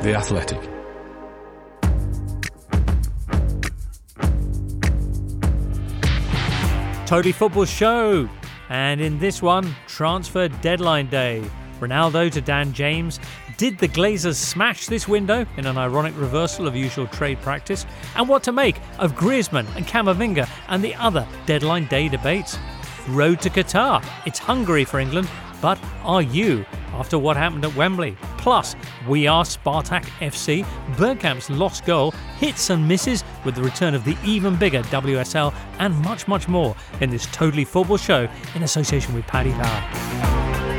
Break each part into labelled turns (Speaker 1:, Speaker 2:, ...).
Speaker 1: The Athletic.
Speaker 2: Totally Football Show. And in this one, transfer deadline day. Ronaldo to Dan James. Did the Glazers smash this window in an ironic reversal of usual trade practice? And what to make of Griezmann and Camavinga and the other deadline day debates? Road to Qatar. It's Hungary for England, but are you after what happened at Wembley? Plus, we are Spartak FC. Bergkamp's lost goal, hits and misses with the return of the even bigger WSL, and much, much more in this Totally Football Show in association with Paddy Power.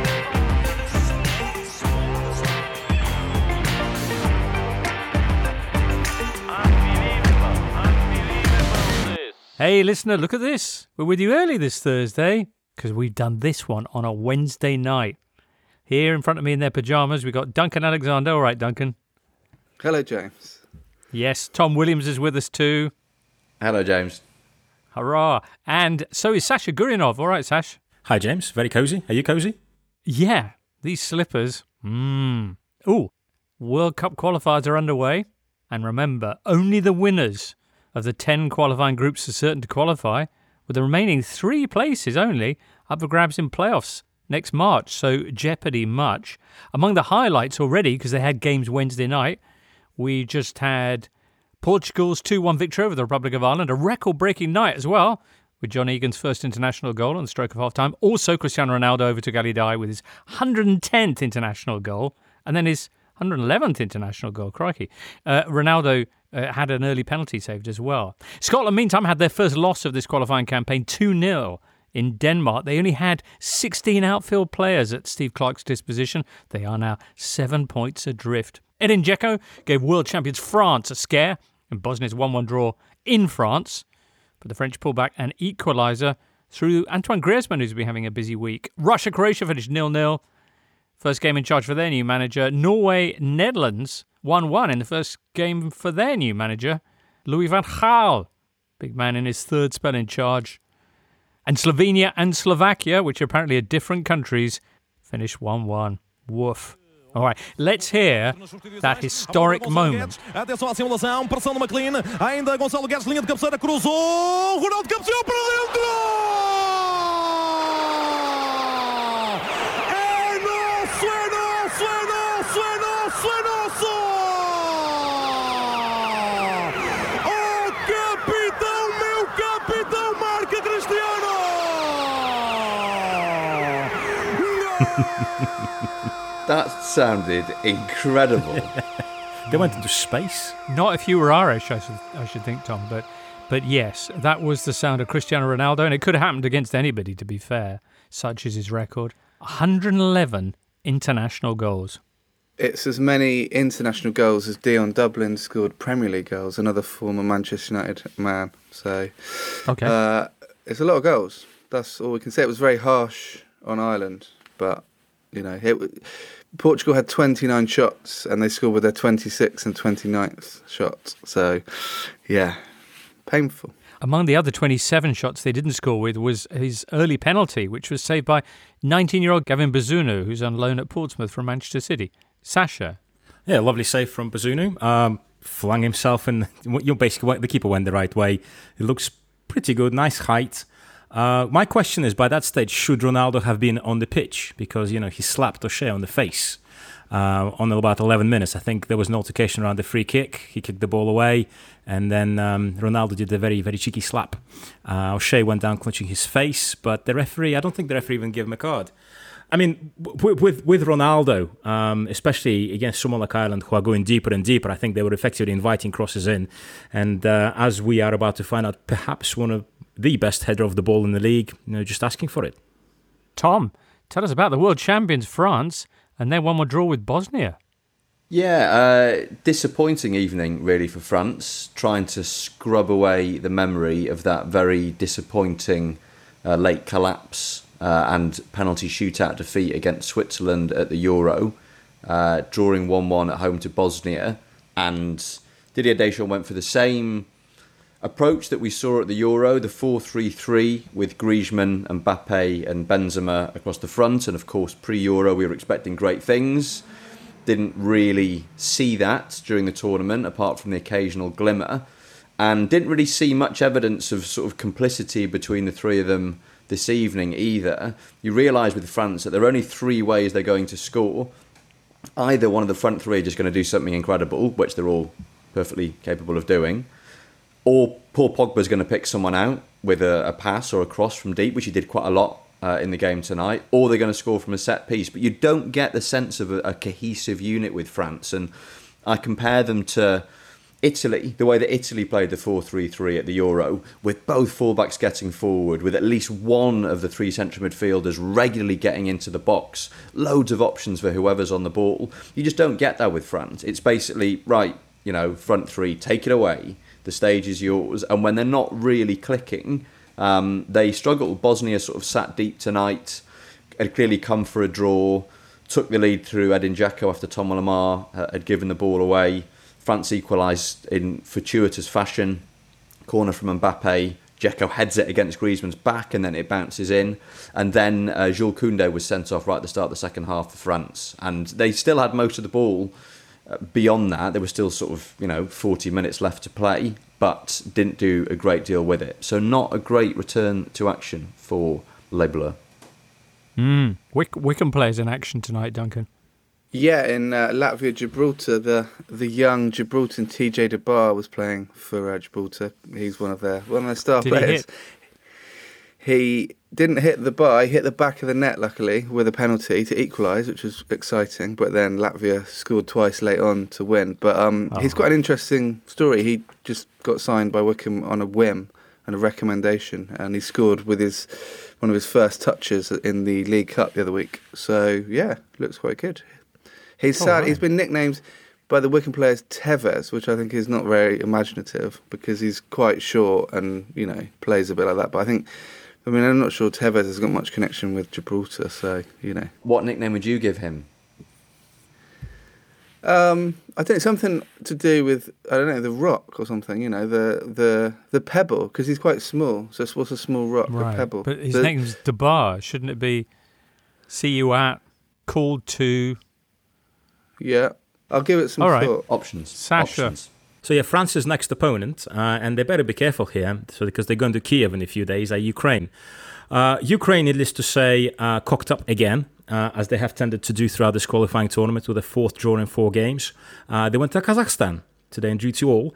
Speaker 2: Hey listener, look at this. We're with you early this Thursday because we've done this one on a Wednesday night. Here in front of me in their pyjamas, we've got Duncan Alexander. All right, Duncan.
Speaker 3: Hello, James.
Speaker 2: Yes, Tom Williams is with us too.
Speaker 4: Hello, James.
Speaker 2: Hurrah. And so is Sasha Gurinov. All right, Sash.
Speaker 5: Hi, James. Very cosy. Are you cosy?
Speaker 2: Yeah, these slippers. Ooh, World Cup qualifiers are underway. And remember, only the winners of the 10 qualifying groups are certain to qualify, with the remaining 3 places only up for grabs in playoffs next March, so jeopardy much. Among the highlights already, because they had games Wednesday night, we just had Portugal's 2-1 victory over the Republic of Ireland, a record-breaking night as well, with John Egan's first international goal on the stroke of half-time. Also, Cristiano Ronaldo overtook Ali Daei with his 110th international goal, and then his 111th international goal, crikey. Ronaldo had an early penalty saved as well. Scotland, meantime, had their first loss of this qualifying campaign, 2-0 in Denmark. They only had 16 outfield players at Steve Clarke's disposition. They are now 7 points adrift. Edin Dzeko gave world champions France a scare in Bosnia's 1-1 draw in France. But the French pulled back an equaliser through Antoine Griezmann, who's been having a busy week. Russia-Croatia finished 0-0. First game in charge for their new manager. Norway-Netherlands 1-1 in the first game for their new manager, Louis van Gaal. Big man in his third spell in charge. And Slovenia and Slovakia, which apparently are different countries, finished 1-1. Woof. All right, let's hear that historic moment.
Speaker 6: Atenção à simulação, pressão no McLean, ainda Gonçalo Guedes, linha de cabeceira, cruzou, Ronaldo cabeceou para dentro! É nosso, é nosso, é nosso, é nosso, é nosso! Oh, capitão, meu capitão, marca Cristiano!
Speaker 4: That sounded incredible.
Speaker 5: They went into space.
Speaker 2: Not if you were Irish, I should think, Tom. But yes, that was the sound of Cristiano Ronaldo, and it could have happened against anybody, to be fair. Such is his record. 111 international goals.
Speaker 3: It's as many international goals as Dion Dublin scored Premier League goals, another former Manchester United man. So,
Speaker 2: okay,
Speaker 3: it's a lot of goals. That's all we can say. It was very harsh on Ireland, but you know, Portugal had 29 shots and they scored with their 26th and 29th shots. So, yeah, painful.
Speaker 2: Among the other 27 shots they didn't score with was his early penalty, which was saved by 19-year-old Gavin Bazunu, who's on loan at Portsmouth from Manchester City. Sasha.
Speaker 5: Yeah, lovely save from Bazunu. Flung himself in. Basically, the keeper went the right way. It looks pretty good, nice height. My question is, by that stage, should Ronaldo have been on the pitch? Because, you know, he slapped O'Shea on the face on about 11 minutes. I think there was an altercation around the free kick. He kicked the ball away, and then Ronaldo did a very, very cheeky slap. O'Shea went down clutching his face, but the referee, I don't think the referee even gave him a card. I mean, with Ronaldo, especially against someone like Ireland, who are going deeper and deeper, I think they were effectively inviting crosses in. And as we are about to find out, perhaps one of the best header of the ball in the league, you know, just asking for it.
Speaker 2: Tom, tell us about the world champions, France, and their 1-1 draw with Bosnia.
Speaker 4: Yeah, disappointing evening, really, for France, trying to scrub away the memory of that very disappointing late collapse and penalty shootout defeat against Switzerland at the Euro, drawing 1-1 at home to Bosnia. And Didier Deschamps went for the same approach that we saw at the Euro, the 4-3-3 with Griezmann, Mbappe and Benzema across the front. And of course, pre-Euro, we were expecting great things. didn't really see that during the tournament, apart from the occasional glimmer, and didn't really see much evidence of sort of complicity between the three of them this evening either. You realise with France that there are only three ways they're going to score. Either one of the front three are just going to do something incredible, which they're all perfectly capable of doing, or Paul Pogba's going to pick someone out with a pass or a cross from deep, which he did quite a lot in the game tonight, or they're going to score from a set piece. But you don't get the sense of a cohesive unit with France. And I compare them to Italy, the way that Italy played the 4-3-3 at the Euro, with both fullbacks getting forward, with at least one of the three central midfielders regularly getting into the box, loads of options for whoever's on the ball. You just don't get that with France. It's basically, right, front three, take it away, the stage is yours. And when they're not really clicking, they struggle. Bosnia sort of sat deep tonight, had clearly come for a draw, took the lead through Edin Dzeko after Tom Lamar had given the ball away. France equalised in fortuitous fashion. Corner from Mbappe. Dzeko heads it against Griezmann's back and then it bounces in. And then Jules Koundé was sent off right at the start of the second half for France. And they still had most of the ball beyond that. There was still sort of, 40 minutes left to play, but didn't do a great deal with it. So not a great return to action for Les Bleus.
Speaker 2: Wycombe players in action tonight, Duncan.
Speaker 3: Yeah, in Latvia, Gibraltar, the young Gibraltar TJ De Bar was playing for Gibraltar. He's one of their star players. He didn't hit the bar, he hit the back of the net, luckily, with a penalty to equalise, which was exciting. But then Latvia scored twice late on to win. But he's quite an interesting story. He just got signed by Wycombe on a whim and a recommendation, and he scored with one of his first touches in the League Cup the other week. So, yeah, looks quite good. He's sad. Right. He's been nicknamed by the Wycombe players Tevez, which I think is not very imaginative because he's quite short and, plays a bit like that. But I'm not sure Tevez has got much connection with Gibraltar, so,
Speaker 4: What nickname would you give him?
Speaker 3: I think something to do with, the rock or something, the pebble, because he's quite small. So what's a small rock,
Speaker 2: right.
Speaker 3: A pebble?
Speaker 2: But his name's De Bar. Shouldn't it be see you at, called to...
Speaker 3: Yeah, I'll give it some thought.
Speaker 4: Options.
Speaker 2: Sasha.
Speaker 4: Options.
Speaker 5: So yeah, France's next opponent, and they better be careful here, because they're going to Kiev in a few days, are Ukraine. Ukraine, needless to say, cocked up again, as they have tended to do throughout this qualifying tournament with a fourth draw in 4 games. They went to Kazakhstan today and drew 2-2.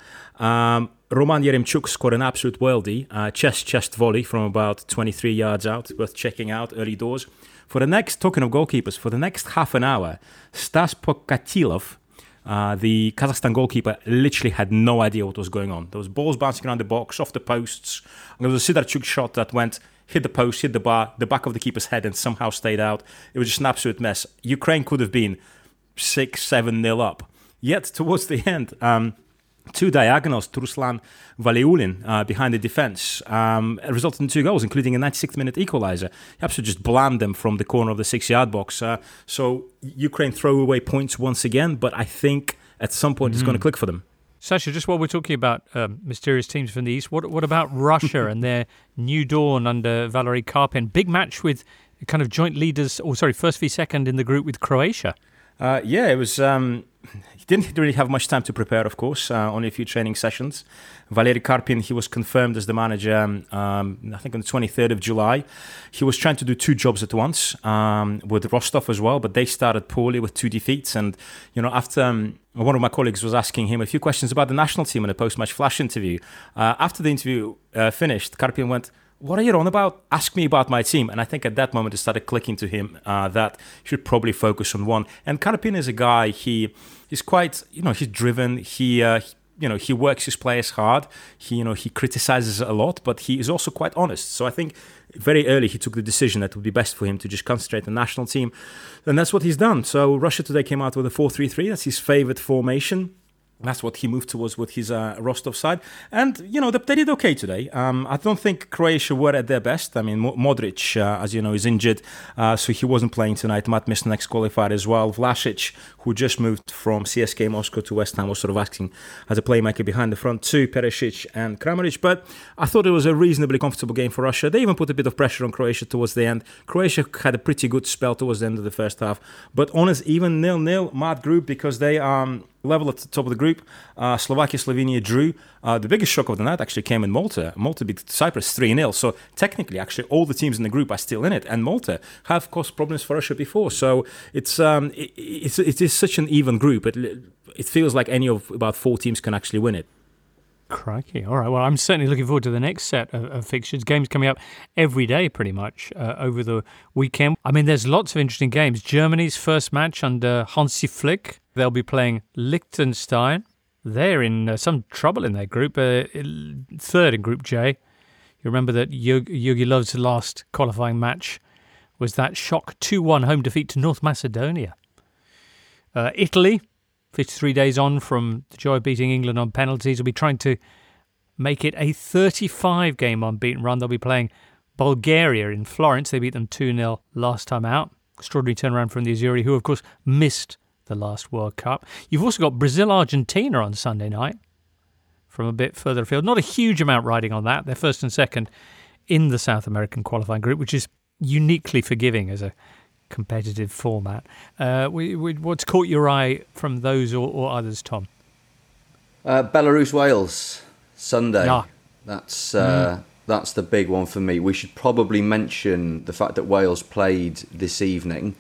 Speaker 5: Roman Yeremchuk scored an absolute worldie, chest volley from about 23 yards out, worth checking out early doors. Talking of goalkeepers, for the next half an hour, Stas Pokatilov, the Kazakhstan goalkeeper, literally had no idea what was going on. There was balls bouncing around the box, off the posts. There was a Sidarchuk shot that hit the post, hit the bar, the back of the keeper's head, and somehow stayed out. It was just an absolute mess. Ukraine could have been 6-7-0 up. Yet, towards the end, 2 diagonals to Ruslan Valiulin behind the defence resulted in 2 goals, including a 96th minute equaliser. He absolutely just blammed them from the corner of the 6-yard box. So Ukraine throw away points once again, but I think at some point it's going to click for them.
Speaker 2: Sasha, just while we're talking about mysterious teams from the East, what about Russia and their new dawn under Valery Karpin? Big match with kind of joint leaders, first v second in the group with Croatia.
Speaker 5: It was... He didn't really have much time to prepare, of course, only a few training sessions. Valery Karpin, he was confirmed as the manager, I think on the 23rd of July. He was trying to do 2 jobs at once, with Rostov as well, but they started poorly with 2 defeats. And, after one of my colleagues was asking him a few questions about the national team in a post-match flash interview, after the interview finished, Karpin went, "What are you on about? Ask me about my team." And I think at that moment it started clicking to him that he should probably focus on one. And Karpin is a guy, he's quite, he's driven. He works his players hard. He criticizes a lot, but he is also quite honest. So I think very early he took the decision that it would be best for him to just concentrate on the national team. And that's what he's done. So Russia today came out with a 4-3-3. That's his favorite formation. That's what he moved towards with his Rostov side. And, they did okay today. I don't think Croatia were at their best. I mean, Modric, as you know, is injured, so he wasn't playing tonight. Matt missed the next qualifier as well. Vlasic, who just moved from CSKA Moscow to West Ham, was sort of acting as a playmaker behind the front too, Perisic and Kramaric. But I thought it was a reasonably comfortable game for Russia. They even put a bit of pressure on Croatia towards the end. Croatia had a pretty good spell towards the end of the first half. But honest, even 0-0, mad group, because they level at the top of the group. Slovakia, Slovenia drew. The biggest shock of the night actually came in Malta. Malta beat Cyprus 3-0. So technically, actually, all the teams in the group are still in it. And Malta have caused problems for Russia before. So it is such an even group. It feels like any of about 4 teams can actually win it.
Speaker 2: Crikey. All right. Well, I'm certainly looking forward to the next set of fixtures. Games coming up every day, pretty much, over the weekend. I mean, there's lots of interesting games. Germany's first match under Hansi Flick. They'll be playing Liechtenstein. They're in some trouble in their group, third in Group J. You remember that Jogi Löw's last qualifying match was that shock 2-1 home defeat to North Macedonia. Italy, 53 days on from the joy of beating England on penalties, will be trying to make it a 35-game unbeaten run. They'll be playing Bulgaria in Florence. They beat them 2-0 last time out. Extraordinary turnaround from the Azzurri, who, of course, missed the last World Cup. You've also got Brazil-Argentina on Sunday night from a bit further afield. Not a huge amount riding on that. They're first and second in the South American qualifying group, which is uniquely forgiving as a competitive format. What's caught your eye from those or others, Tom?
Speaker 4: Belarus-Wales, Sunday.
Speaker 2: Yeah.
Speaker 4: That's the big one for me. We should probably mention the fact that Wales played this evening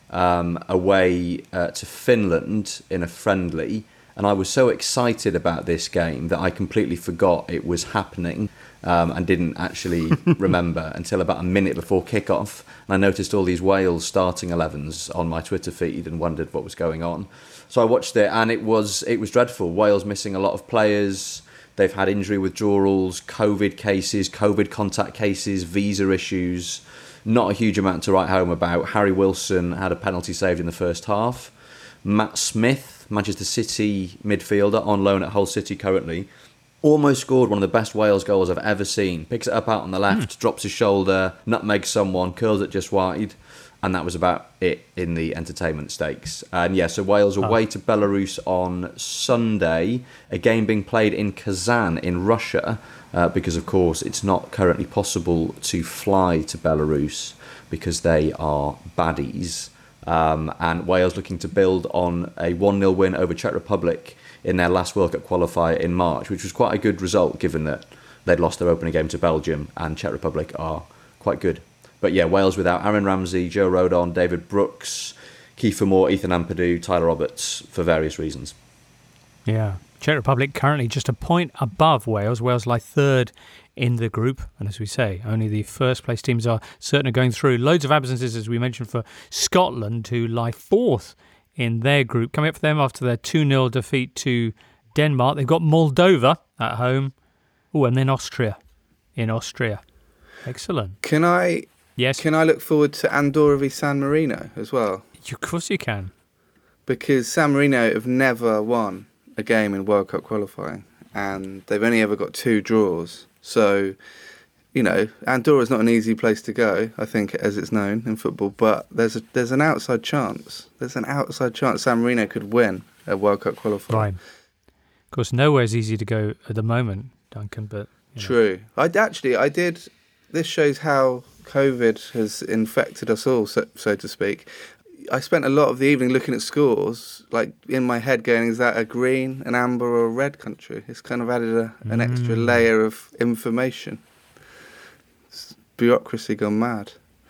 Speaker 4: away to Finland in a friendly, and I was so excited about this game that I completely forgot it was happening and didn't actually remember until about a minute before kickoff. And I noticed all these Wales starting 11s on my Twitter feed and wondered what was going on. So I watched it, and it was dreadful. Wales missing a lot of players. They've had injury withdrawals, COVID cases, COVID contact cases, visa issues. Not a huge amount to write home about. Harry Wilson had a penalty saved in the first half. Matt Smith, Manchester City midfielder, on loan at Hull City currently, almost scored one of the best Wales goals I've ever seen. Picks it up out on the left, drops his shoulder, nutmegs someone, curls it just wide, and that was about it in the entertainment stakes. And yeah, so Wales away to Belarus on Sunday, a game being played in Kazan in Russia, because of course it's not currently possible to fly to Belarus because they are baddies. And Wales looking to build on a 1-0 win over Czech Republic in their last World Cup qualifier in March, which was quite a good result given that they'd lost their opening game to Belgium and Czech Republic are quite good. But yeah, Wales without Aaron Ramsey, Joe Rodon, David Brooks, Kiefer Moore, Ethan Ampadu, Tyler Roberts, for various reasons.
Speaker 2: Yeah, Czech Republic currently just a point above Wales. Wales lie third in the group, and as we say, only the first place teams are certain of going through. Loads of absences, as we mentioned, for Scotland, who lie fourth in their group. Coming up for them after their 2-0 defeat to Denmark. They've got Moldova at home. Oh, and then Austria in Austria. Excellent.
Speaker 3: Can I look forward to Andorra v San Marino as well?
Speaker 2: Of course you can.
Speaker 3: Because San Marino have never won a game in World Cup qualifying, and they've only ever got 2 draws. So, Andorra's not an easy place to go, I think, as it's known in football, but there's an outside chance. There's an outside chance San Marino could win a World Cup qualifier.
Speaker 2: Right. Of course, nowhere's easy to go at the moment, Duncan, but...
Speaker 3: True. I did... This shows how COVID has infected us all, so to speak. I spent a lot of the evening looking at scores, like in my head going, is that a green, an amber or a red country? It's kind of added an extra layer of information. It's bureaucracy gone mad.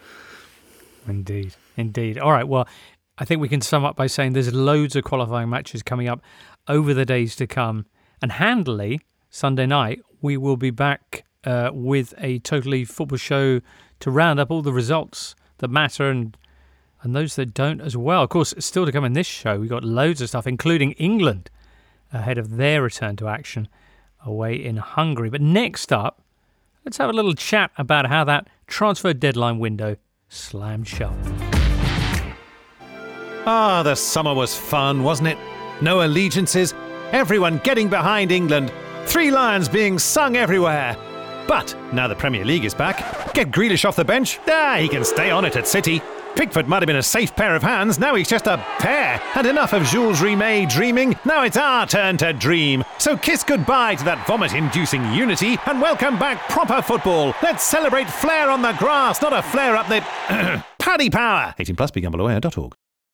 Speaker 2: Indeed. All right, well, I think we can sum up by saying there's loads of qualifying matches coming up over the days to come. And handily, Sunday night, we will be back with a Totally Football show to round up all the results that matter and those that don't as well. Of course, still to come in this show, we've got loads of stuff, including England ahead of their return to action away in Hungary. But next up, let's have a little chat about how that transfer deadline window slammed shut.
Speaker 6: The summer was fun, wasn't it? No allegiances,
Speaker 1: everyone getting behind England. 3 Lions being sung everywhere. But now the Premier League is back. Get Grealish off the bench. He can stay on it at City. Pickford might have been a safe pair of hands, now he's just a pair. And enough of Jules Rimet dreaming, now it's our turn to dream. So kiss goodbye to that vomit-inducing unity and welcome back proper football. Let's celebrate flair on the grass, not a flare up the Paddy Power. 18 plus, begambleaware.org.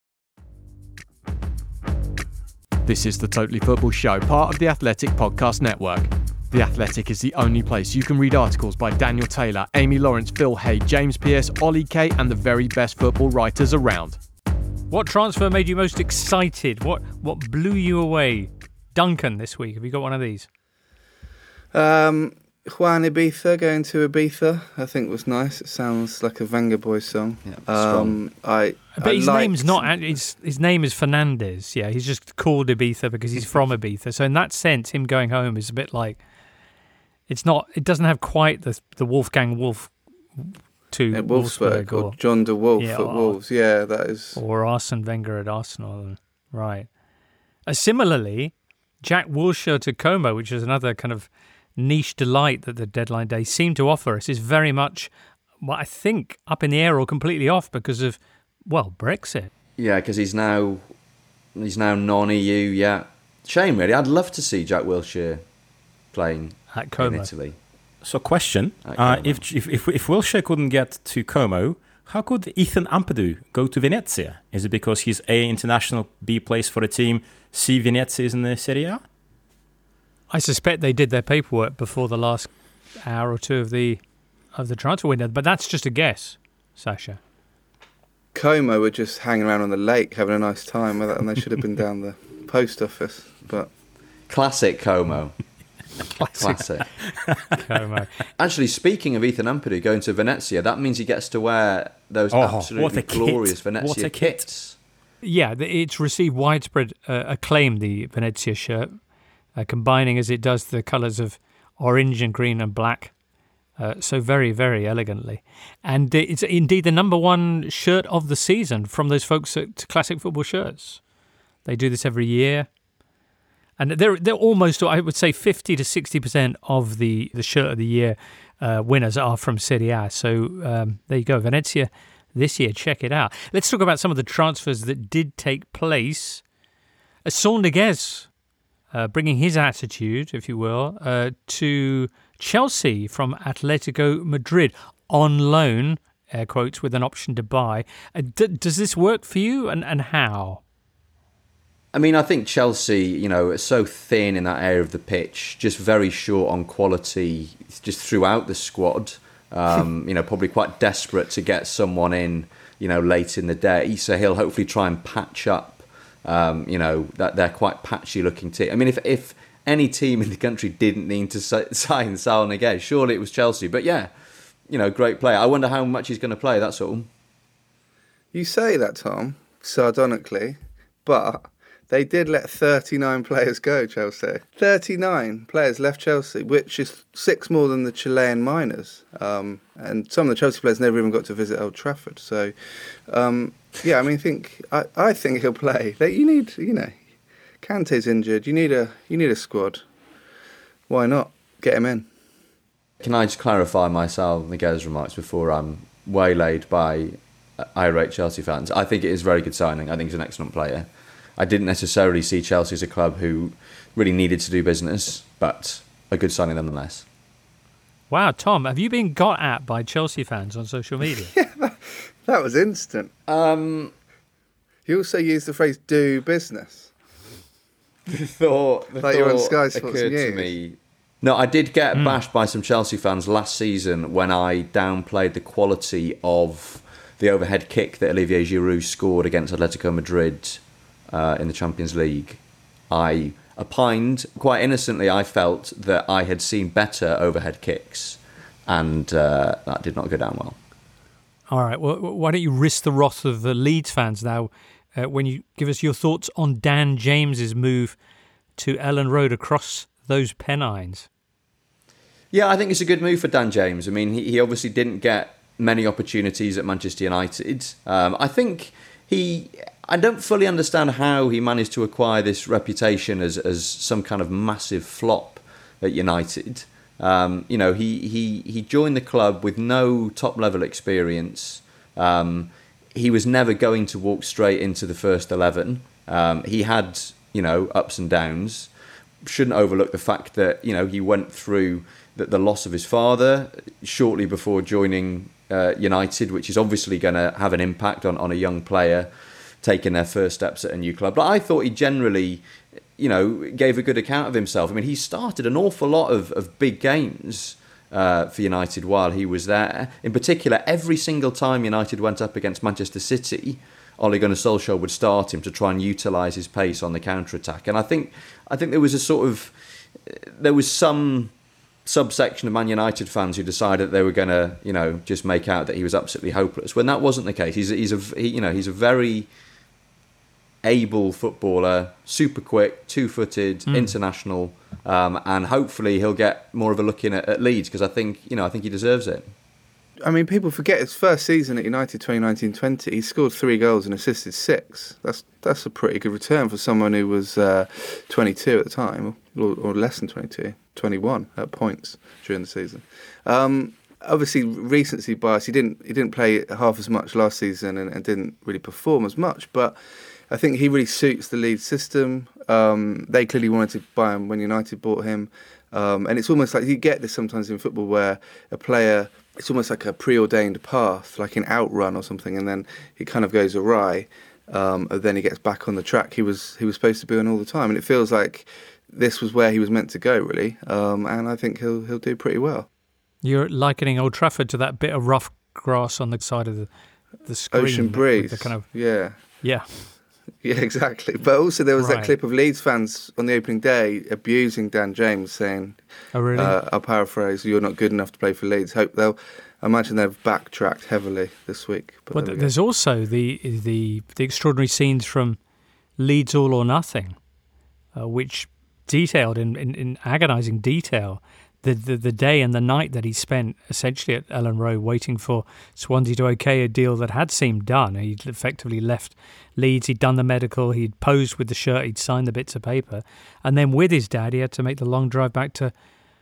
Speaker 7: This is the Totally Football Show, part of the Athletic Podcast Network. The Athletic is the only place you can read articles by Daniel Taylor, Amy Lawrence, Phil Hay, James Pearce, Ollie Kay, and the very best football writers around.
Speaker 2: What transfer made you most excited? What blew you away? Duncan, this week. Have you got one of these?
Speaker 3: Juan Ibiza going to Ibiza, I think was nice. It sounds like a Venga Boys song.
Speaker 4: Yeah, strong.
Speaker 2: But his name's not. His name is Fernandez. Yeah, he's just called Ibiza because he's from Ibiza. So in that sense, him going home is a bit like. It's not. It doesn't have quite the Wolfgang Wolf to
Speaker 3: Wolfsburg or John de Wolf at Wolves. Yeah, that is.
Speaker 2: Or Arsene Wenger at Arsenal. Right. Similarly, Jack Wilshere to Como, which is another kind of niche delight that the deadline day seemed to offer us, is very much, I think, up in the air or completely off because of, Brexit.
Speaker 4: Yeah, because he's now non-EU. Yeah, shame really. I'd love to see Jack Wilshere playing
Speaker 2: at Como
Speaker 4: in Italy.
Speaker 5: So, question: if Wilshere couldn't get to Como, how could Ethan Ampadu go to Venezia? Is it because he's A, international, B, plays for a team, C, Venezia is in the Serie A?
Speaker 2: I suspect they did their paperwork before the last hour or two of the transfer window, but that's just a guess, Sasha.
Speaker 3: Como were just hanging around on the lake having a nice time with it, and they should have been down the post office. But
Speaker 4: classic Como. Classic.
Speaker 2: Como.
Speaker 4: Actually, speaking of Ethan Ampadu going to Venezia, that means he gets to wear those absolutely glorious Venezia kits.
Speaker 2: Yeah, it's received widespread acclaim, the Venezia shirt, combining as it does the colours of orange and green and black. So very, very elegantly. And it's indeed the number one shirt of the season from those folks at Classic Football Shirts. They do this every year. And they're almost, I would say, 50 to 60% of the shirt of the year winners are from Serie A. So there you go, Venezia this year. Check it out. Let's talk about some of the transfers that did take place. Saul Niguez bringing his attitude, if you will, to Chelsea from Atletico Madrid on loan, air quotes, with an option to buy. Does this work for you, and how?
Speaker 4: I mean, I think Chelsea, are so thin in that area of the pitch, just very short on quality, just throughout the squad. Probably quite desperate to get someone in, late in the day. So he'll hopefully try and patch up, that they're quite patchy looking team. I mean, if any team in the country didn't need to sign Saul Niguez, surely it was Chelsea. But yeah, great player. I wonder how much he's going to play, that's all.
Speaker 3: You say that, Tom, sardonically, but they did let 39 players go, Chelsea. 39 players left Chelsea, which is 6 more than the Chilean minors. And some of the Chelsea players never even got to visit Old Trafford. So, I think he'll play. You need, Kante's injured. You need a squad. Why not get him in?
Speaker 4: Can I just clarify my Saul Niguez remarks before I'm waylaid by irate Chelsea fans? I think it is a very good signing. I think he's an excellent player. I didn't necessarily see Chelsea as a club who really needed to do business, but a good signing nonetheless.
Speaker 2: Wow, Tom, have you been got at by Chelsea fans on social media?
Speaker 3: Yeah, that was instant. You also used the phrase "do business."
Speaker 4: The thought
Speaker 3: you're on Sky Sports
Speaker 4: occurred
Speaker 3: News.
Speaker 4: to me. No, I did get bashed by some Chelsea fans last season when I downplayed the quality of the overhead kick that Olivier Giroud scored against Atletico Madrid in the Champions League. I opined, quite innocently, I felt that I had seen better overhead kicks, and that did not go down well.
Speaker 2: All right, well, why don't you risk the wrath of the Leeds fans now when you give us your thoughts on Dan James's move to Ellen Road across those Pennines?
Speaker 4: Yeah, I think it's a good move for Dan James. I mean, he obviously didn't get many opportunities at Manchester United. I think I don't fully understand how he managed to acquire this reputation as some kind of massive flop at United. He joined the club with no top-level experience. He was never going to walk straight into the first 11. He had, ups and downs. Shouldn't overlook the fact that, he went through the loss of his father shortly before joining United, which is obviously going to have an impact on a young player taking their first steps at a new club. But I thought he generally, gave a good account of himself. I mean, he started an awful lot of big games for United while he was there. In particular, every single time United went up against Manchester City, Ole Gunnar Solskjaer would start him to try and utilise his pace on the counter-attack. And I think there was some subsection of Man United fans who decided they were going to, just make out that he was absolutely hopeless, when that wasn't the case. He's a very able footballer, super quick, two-footed, international, and hopefully he'll get more of a look in at Leeds, because I think he deserves it.
Speaker 3: I mean, people forget his first season at United, 2019-20, he scored 3 goals and assisted 6. That's a pretty good return for someone who was 22 at the time, or less than 22, 21 at points during the season. Obviously, recency bias. He didn't play half as much last season and didn't really perform as much, but I think he really suits the Leeds system. They clearly wanted to buy him when United bought him. And it's almost like you get this sometimes in football where a player, it's almost like a preordained path, like an outrun or something, and then he kind of goes awry, and then he gets back on the track he was supposed to be on all the time. And it feels like this was where he was meant to go, really. And I think he'll do pretty well.
Speaker 2: You're likening Old Trafford to that bit of rough grass on the side of the screen.
Speaker 3: Ocean breeze.
Speaker 2: The kind of,
Speaker 3: yeah.
Speaker 2: Yeah.
Speaker 3: Yeah, exactly. But also there was
Speaker 2: Right.
Speaker 3: that clip of Leeds fans on the opening day abusing Dan James, saying,
Speaker 2: Oh, really?
Speaker 3: I'll paraphrase, "You're not good enough to play for Leeds." I imagine they've backtracked heavily this week. But
Speaker 2: Well,
Speaker 3: there we go.
Speaker 2: there's also the extraordinary scenes from Leeds All or Nothing, which detailed in agonising detail the day and the night that he spent essentially at Ellen Road waiting for Swansea to okay a deal that had seemed done. He'd effectively left Leeds, he'd done the medical, he'd posed with the shirt, he'd signed the bits of paper, and then with his dad he had to make the long drive back to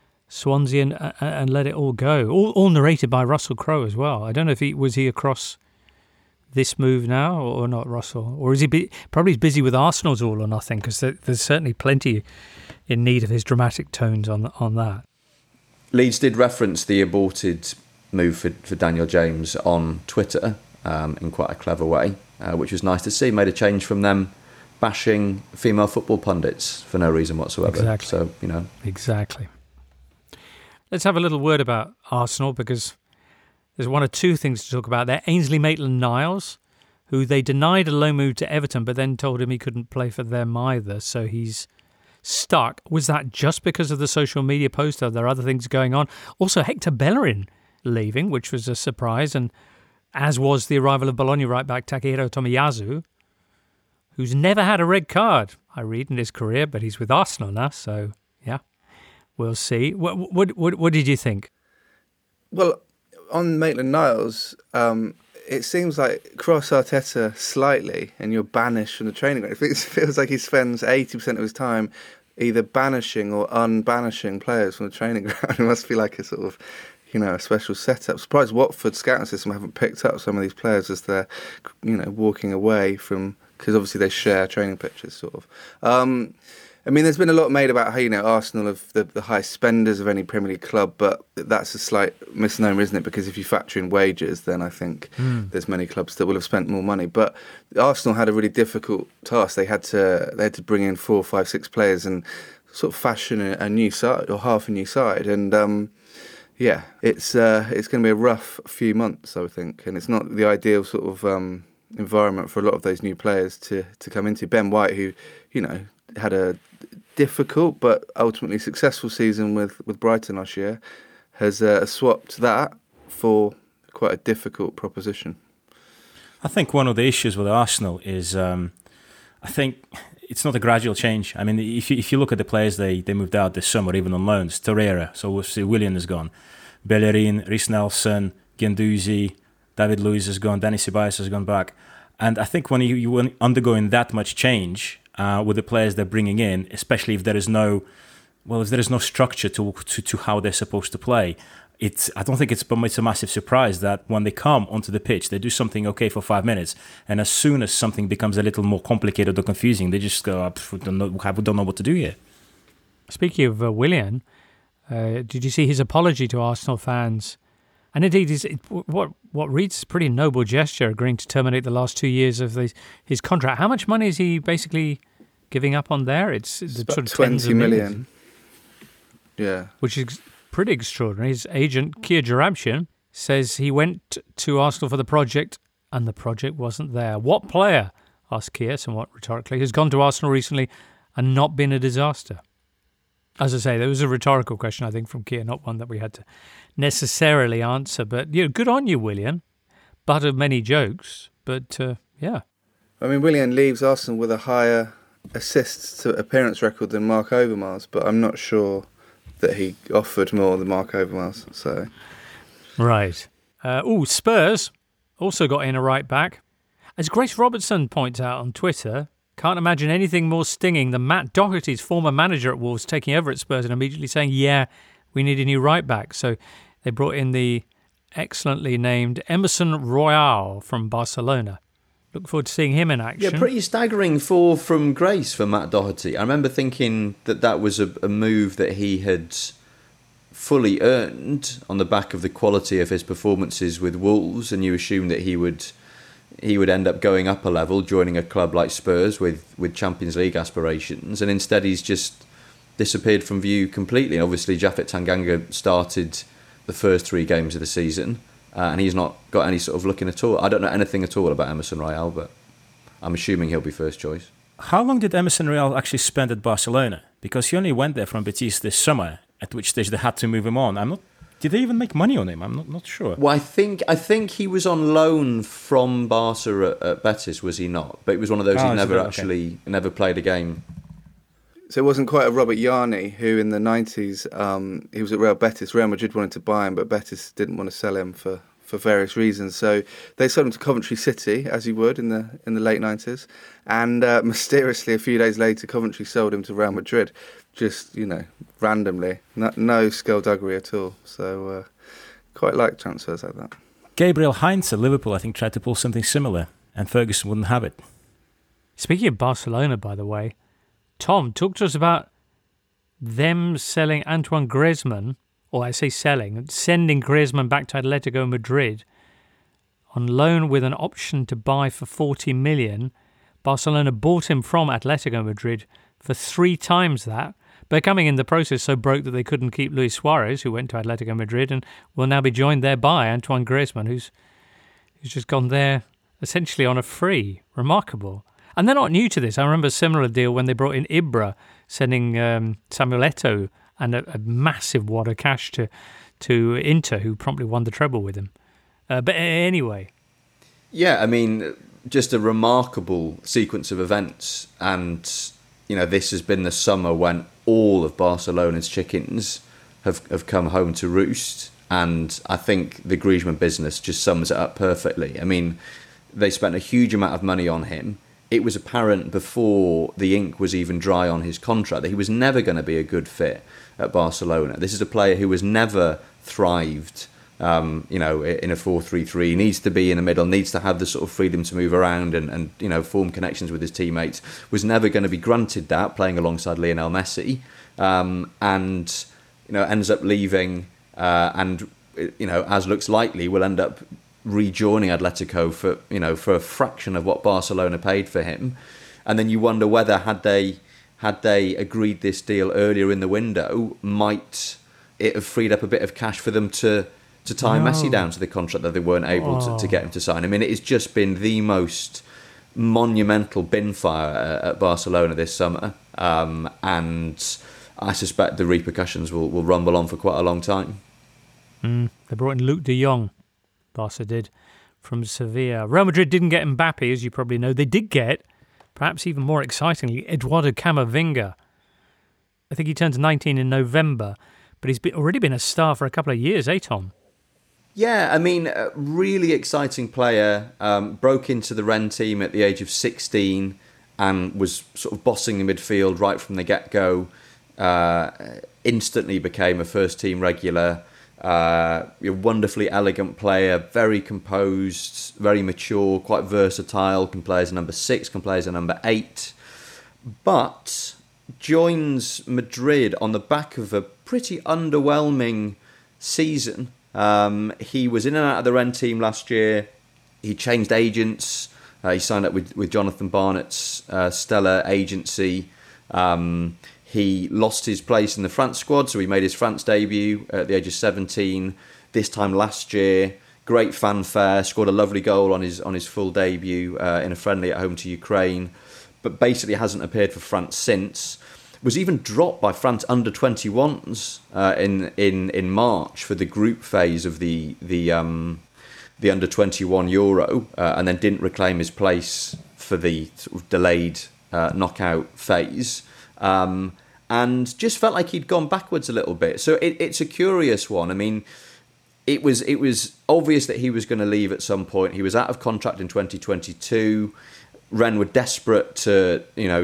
Speaker 2: Swansea and let it all go. All narrated by Russell Crowe as well. I don't know if he was across this move now or not, Russell, or is he probably he's busy with Arsenal's All or Nothing, because there's certainly plenty in need of his dramatic tones on that.
Speaker 4: Leeds did reference the aborted move for Daniel James on Twitter in quite a clever way, which was nice to see. Made a change from them bashing female football pundits for no reason whatsoever.
Speaker 2: Exactly.
Speaker 4: So,
Speaker 2: Exactly. Let's have a little word about Arsenal, because there's one or two things to talk about there. Ainsley Maitland-Niles, who they denied a loan move to Everton, but then told him he couldn't play for them either, so he's stuck. Was that just because of the social media post? Are there other things going on? Also, Hector Bellerin leaving, which was a surprise, and as was the arrival of Bologna right-back Takehiro Tomiyasu, who's never had a red card, I read, in his career, but he's with Arsenal now, so yeah, we'll see. What did you think?
Speaker 3: Well, on Maitland-Niles, it seems like cross Arteta slightly and you're banished from the training ground. It feels like he spends 80% of his time either banishing or unbanishing players from the training ground. It must be like a sort of, a special setup. Surprised Watford's scouting system haven't picked up some of these players as they're, walking away from, because obviously they share training pitches, sort of. There's been a lot made about how, Arsenal are the highest spenders of any Premier League club, but that's a slight misnomer, isn't it? Because if you factor in wages, then I think there's many clubs that will have spent more money. But Arsenal had a really difficult task. They had to bring in 4, 5, 6 players and sort of fashion a new side, or half a new side. And it's going to be a rough few months, I would think. And it's not the ideal sort of environment for a lot of those new players to come into. Ben White, who, had a difficult but ultimately successful season with Brighton last year, has swapped that for quite a difficult proposition.
Speaker 5: I think one of the issues with Arsenal is I think it's not a gradual change. I mean, if you look at the players they moved out this summer, even on loans, Torreira, so we'll see Willian is gone, Bellerin, Reece Nelson, Guendouzi, David Luiz has gone, Danny Ceballos has gone back. And I think when you undergoing that much change with the players they're bringing in, especially if there is no structure to how they're supposed to play, I don't think it's a massive surprise that when they come onto the pitch, they do something okay for 5 minutes, and as soon as something becomes a little more complicated or confusing, they just go, we don't know what to do here.
Speaker 2: Speaking of Willian, did you see his apology to Arsenal fans? And indeed, what reads as a pretty noble gesture, agreeing to terminate the last 2 years of his contract. How much money is he basically giving up on there? It's
Speaker 3: about
Speaker 2: sort of
Speaker 3: 20 million. Yeah.
Speaker 2: Which is pretty extraordinary. His agent, Kia Jarabshian, says he went to Arsenal for the project and the project wasn't there. What player, asked Kia somewhat rhetorically, has gone to Arsenal recently and not been a disaster? As I say, there was a rhetorical question, I think, from Kia, not one that we had to necessarily answer. But good on you, Willian. Butt of many jokes, but yeah.
Speaker 3: I mean, Willian leaves Arsenal with a higher assists to appearance record than Mark Overmars, but I'm not sure that he offered more than Mark Overmars. So,
Speaker 2: right. Spurs also got in a right back. As Grace Robertson points out on Twitter, can't imagine anything more stinging than Matt Doherty's former manager at Wolves taking over at Spurs and immediately saying, yeah, we need a new right back. So they brought in the excellently named Emerson Royal from Barcelona. Look forward to seeing him in action.
Speaker 4: Yeah, pretty staggering fall from grace for Matt Doherty. I remember thinking that was a move that he had fully earned on the back of the quality of his performances with Wolves, and you assume that he would end up going up a level, joining a club like Spurs with Champions League aspirations, and instead he's just disappeared from view completely. Obviously, Japhet Tanganga started the first 3 games of the season, and he's not got any sort of looking at all. I don't know anything at all about Emerson Royal, but I'm assuming he'll be first choice.
Speaker 5: How long did Emerson Royal actually spend at Barcelona? Because he only went there from Betis this summer, at which stage they had to move him on. Did they even make money on him? I'm not sure.
Speaker 4: Well, I think he was on loan from Barca at Betis, was he not? But it was one of those he never played a game.
Speaker 3: So it wasn't quite a Robert Yarni, who in the 90s, he was at Real Betis. Real Madrid wanted to buy him, but Betis didn't want to sell him for various reasons. So they sold him to Coventry City, as he would in the late 90s. And mysteriously, a few days later, Coventry sold him to Real Madrid. Just, randomly. No skullduggery at all. So quite like transfers like that.
Speaker 5: Gabriel Heinze at Liverpool, I think, tried to pull something similar, and Ferguson wouldn't have it.
Speaker 2: Speaking of Barcelona, by the way, Tom, talk to us about them selling Antoine Griezmann, or I say sending Griezmann back to Atletico Madrid on loan with an option to buy for 40 million. Barcelona bought him from Atletico Madrid for 3 times that, becoming in the process so broke that they couldn't keep Luis Suarez, who went to Atletico Madrid, and will now be joined there by Antoine Griezmann, who's just gone there essentially on a free. Remarkable. And they're not new to this. I remember a similar deal when they brought in Ibra, sending Samuel Eto'o and a massive wad of cash to Inter, who promptly won the treble with him. But anyway.
Speaker 4: Yeah, I mean, just a remarkable sequence of events. And, this has been the summer when all of Barcelona's chickens have come home to roost. And I think the Griezmann business just sums it up perfectly. I mean, they spent a huge amount of money on him. It was apparent before the ink was even dry on his contract that he was never going to be a good fit at Barcelona. This is a player who has never thrived, in a 4-3-3. He needs to be in the middle, needs to have the sort of freedom to move around and form connections with his teammates. Was never going to be granted that playing alongside Lionel Messi, and ends up leaving, and as looks likely, will end up rejoining Atletico for a fraction of what Barcelona paid for him. And then you wonder whether had they agreed this deal earlier in the window, might it have freed up a bit of cash for them to tie Messi down to the contract that they weren't able to get him to sign. I mean, it has just been the most monumental bin fire at Barcelona this summer, and I suspect the repercussions will rumble on for quite a long time.
Speaker 2: They brought in Luke de Jong, Barca did, from Sevilla. Real Madrid didn't get Mbappe, as you probably know. They did get, perhaps even more excitingly, Eduardo Camavinga. I think he turns 19 in November, but he's already been a star for a couple of years, Tom?
Speaker 4: Yeah, I mean, a really exciting player. Broke into the Rennes team at the age of 16 and was sort of bossing the midfield right from the get-go. Instantly became a first-team regular. A wonderfully elegant player, very composed, very mature, quite versatile. Can play as a number 6, can play as a number 8. But joins Madrid on the back of a pretty underwhelming season. He was in and out of the Rennes team last year. He changed agents. He signed up with Jonathan Barnett's stellar agency. He lost his place in the France squad, so he made his France debut at the age of 17. This time last year, great fanfare. Scored a lovely goal on his full debut in a friendly at home to Ukraine, but basically hasn't appeared for France since. Was even dropped by France under-21s in March for the group phase of the under-21 Euro, and then didn't reclaim his place for the sort of delayed knockout phase, and just felt like he'd gone backwards a little bit. So it's a curious one. I mean, it was obvious that he was going to leave at some point. He was out of contract in 2022. Rennes were desperate to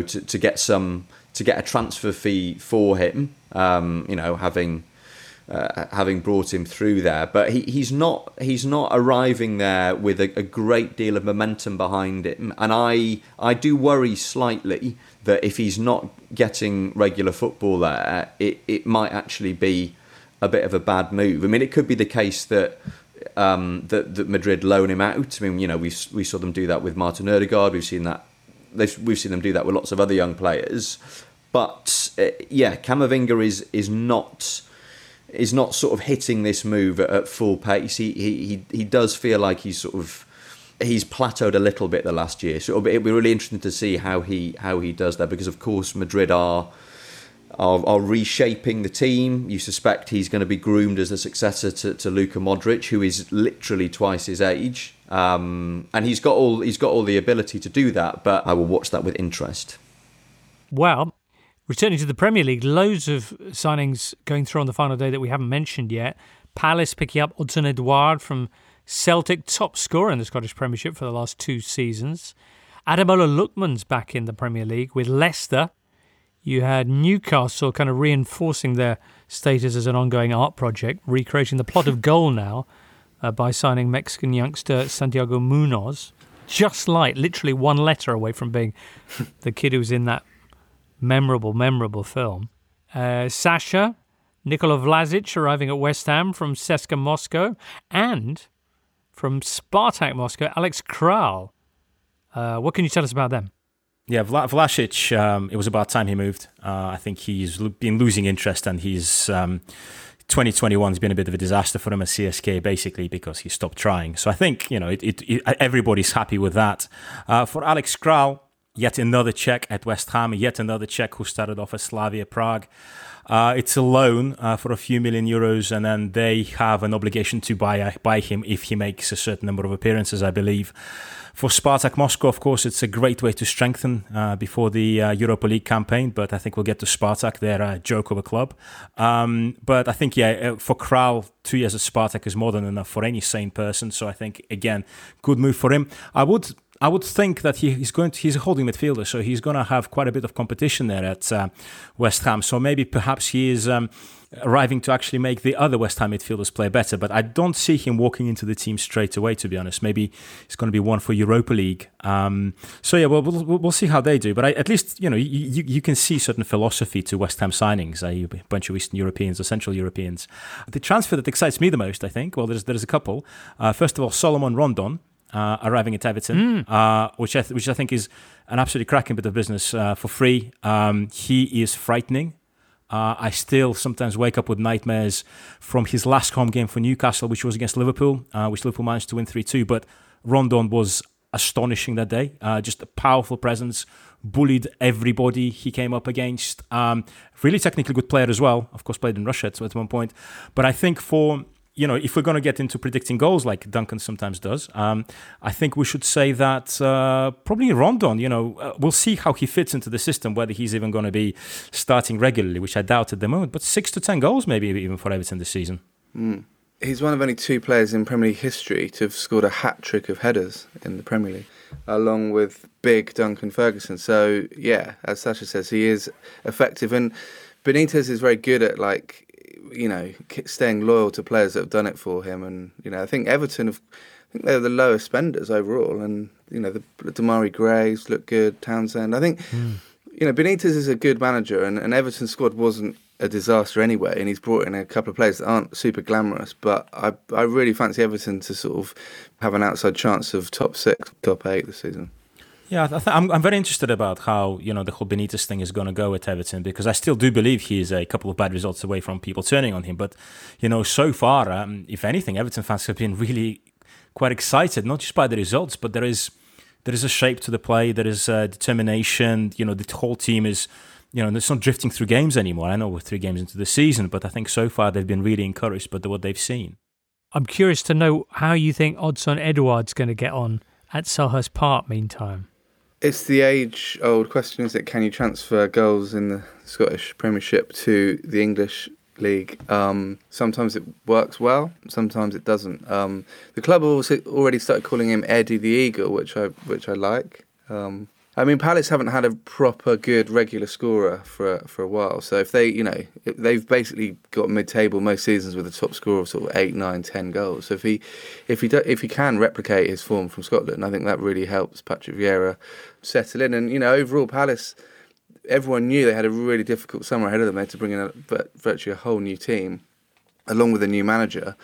Speaker 4: get a transfer fee for him, having brought him through there, but he's not arriving there with a great deal of momentum behind him, and I do worry slightly that if he's not getting regular football there, it might actually be a bit of a bad move. I mean, it could be the case that that Madrid loan him out. I mean, we saw them do that with Martin Ødegaard. We've seen them do that with lots of other young players. But Camavinga is not sort of hitting this move at full pace. He does feel like he's plateaued a little bit the last year. So it'll be really interesting to see how he does that, because of course Madrid are reshaping the team. You suspect he's going to be groomed as the successor to Luka Modric, who is literally twice his age, and he's got all the ability to do that. But I will watch that with interest.
Speaker 2: Well, returning to the Premier League, loads of signings going through on the final day that we haven't mentioned yet. Palace picking up Hudson Edouard from Celtic, top scorer in the Scottish Premiership for the last 2 seasons. Ademola Lookman's back in the Premier League with Leicester. You had Newcastle kind of reinforcing their status as an ongoing art project, recreating the plot of goal now by signing Mexican youngster Santiago Munoz. Just literally one letter away from being the kid who was in that memorable film. Sasha, Nikola Vlasic arriving at West Ham from CSKA Moscow, and from Spartak Moscow, Alex Kral. What can you tell us about them?
Speaker 5: Yeah, Vlasic, it was about time he moved. I think he's been losing interest, and he's 2021 has been a bit of a disaster for him at CSKA, basically because he stopped trying. So I think everybody's happy with that. For Alex Kral, yet another Czech at West Ham, yet another Czech who started off at Slavia Prague. It's a loan for a few million euros, and then they have an obligation to buy him if he makes a certain number of appearances, I believe. For Spartak Moscow, of course, it's a great way to strengthen before the Europa League campaign, but I think we'll get to Spartak. They're a joke of a club. But I think, for Kral, 2 years at Spartak is more than enough for any sane person. So I think, again, good move for him. I would think that he's a holding midfielder, so he's going to have quite a bit of competition there at West Ham. So maybe perhaps he is arriving to actually make the other West Ham midfielders play better. But I don't see him walking into the team straight away, to be honest. Maybe it's going to be one for Europa League. We'll see how they do. But at least, you can see certain philosophy to West Ham signings, a bunch of Eastern Europeans or Central Europeans. The transfer that excites me the most, I think, well, there's a couple. First of all, Solomon Rondon. Arriving at Everton, which I think is an absolutely cracking bit of business for free. He is frightening. I still sometimes wake up with nightmares from his last home game for Newcastle, which was against Liverpool, which Liverpool managed to win 3-2. But Rondon was astonishing that day. Just a powerful presence, bullied everybody he came up against. Really technically good player as well. Of course, played in Russia at one point. But I think if we're going to get into predicting goals like Duncan sometimes does, I think we should say that probably Rondon, we'll see how he fits into the system, whether he's even going to be starting regularly, which I doubt at the moment, but 6 to 10 goals maybe even for Everton this season.
Speaker 3: He's one of only 2 players in Premier League history to have scored a hat-trick of headers in the Premier League, along with big Duncan Ferguson. So, yeah, as Sasha says, he is effective. And Benitez is very good at, staying loyal to players that have done it for him. And, I think Everton they're the lowest spenders overall. And, the Damari Grays look good, Townsend. I think, Benitez is a good manager, and Everton's squad wasn't a disaster anyway, and he's brought in a couple of players that aren't super glamorous, but I really fancy Everton to sort of have an outside chance of top 6, top 8 this season.
Speaker 5: Yeah, I'm very interested about how the whole Benitez thing is going to go at Everton, because I still do believe he is a couple of bad results away from people turning on him. But so far, if anything, Everton fans have been really quite excited, not just by the results, but there is a shape to the play, there is determination. The whole team is. It's not drifting through games anymore. I know we're 3 games into the season, but I think so far they've been really encouraged by what they've seen.
Speaker 2: I'm curious to know how you think Odsonne Edouard's going to get on at Selhurst Park meantime.
Speaker 3: It's the age-old question, is it? Can you transfer goals in the Scottish Premiership to the English League? Sometimes it works well, sometimes it doesn't. The club already started calling him Eddie the Eagle, which I like. Palace haven't had a proper good regular scorer for a while. So if they've basically got mid-table most seasons with a top scorer of sort of 8, 9, 10 goals. So if he can replicate his form from Scotland, I think that really helps Patrick Vieira settle in. And overall, Palace, everyone knew they had a really difficult summer ahead of them. They had to bring in virtually a whole new team, along with a new manager.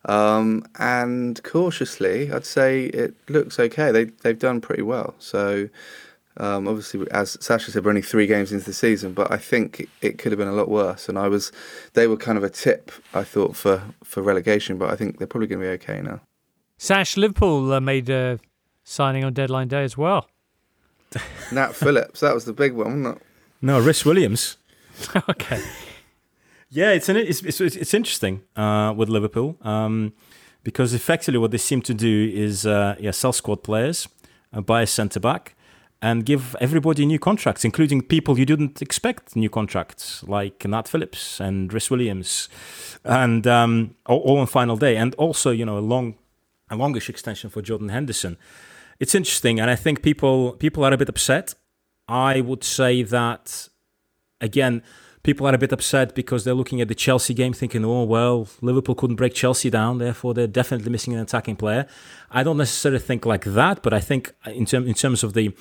Speaker 3: And cautiously, I'd say it looks okay. They've done pretty well. So. Obviously, as Sasha said, we're only 3 games into the season, but I think it could have been a lot worse. And they were kind of a tip, I thought, for relegation, but I think they're probably going to be okay now.
Speaker 2: Sash, Liverpool made a signing on deadline day as well.
Speaker 3: Nat Phillips, that was the big one, wasn't it?
Speaker 5: No, Rhys Williams.
Speaker 2: Okay.
Speaker 5: Yeah, it's interesting with Liverpool because effectively what they seem to do is sell squad players, buy a centre-back, and give everybody new contracts, including people you didn't expect new contracts, like Nat Phillips and Rhys Williams, and all on final day. And also, a longish extension for Jordan Henderson. It's interesting, and I think people are a bit upset. I would say that, again, people are a bit upset because they're looking at the Chelsea game thinking, oh, well, Liverpool couldn't break Chelsea down, therefore they're definitely missing an attacking player. I don't necessarily think like that, but I think in terms of the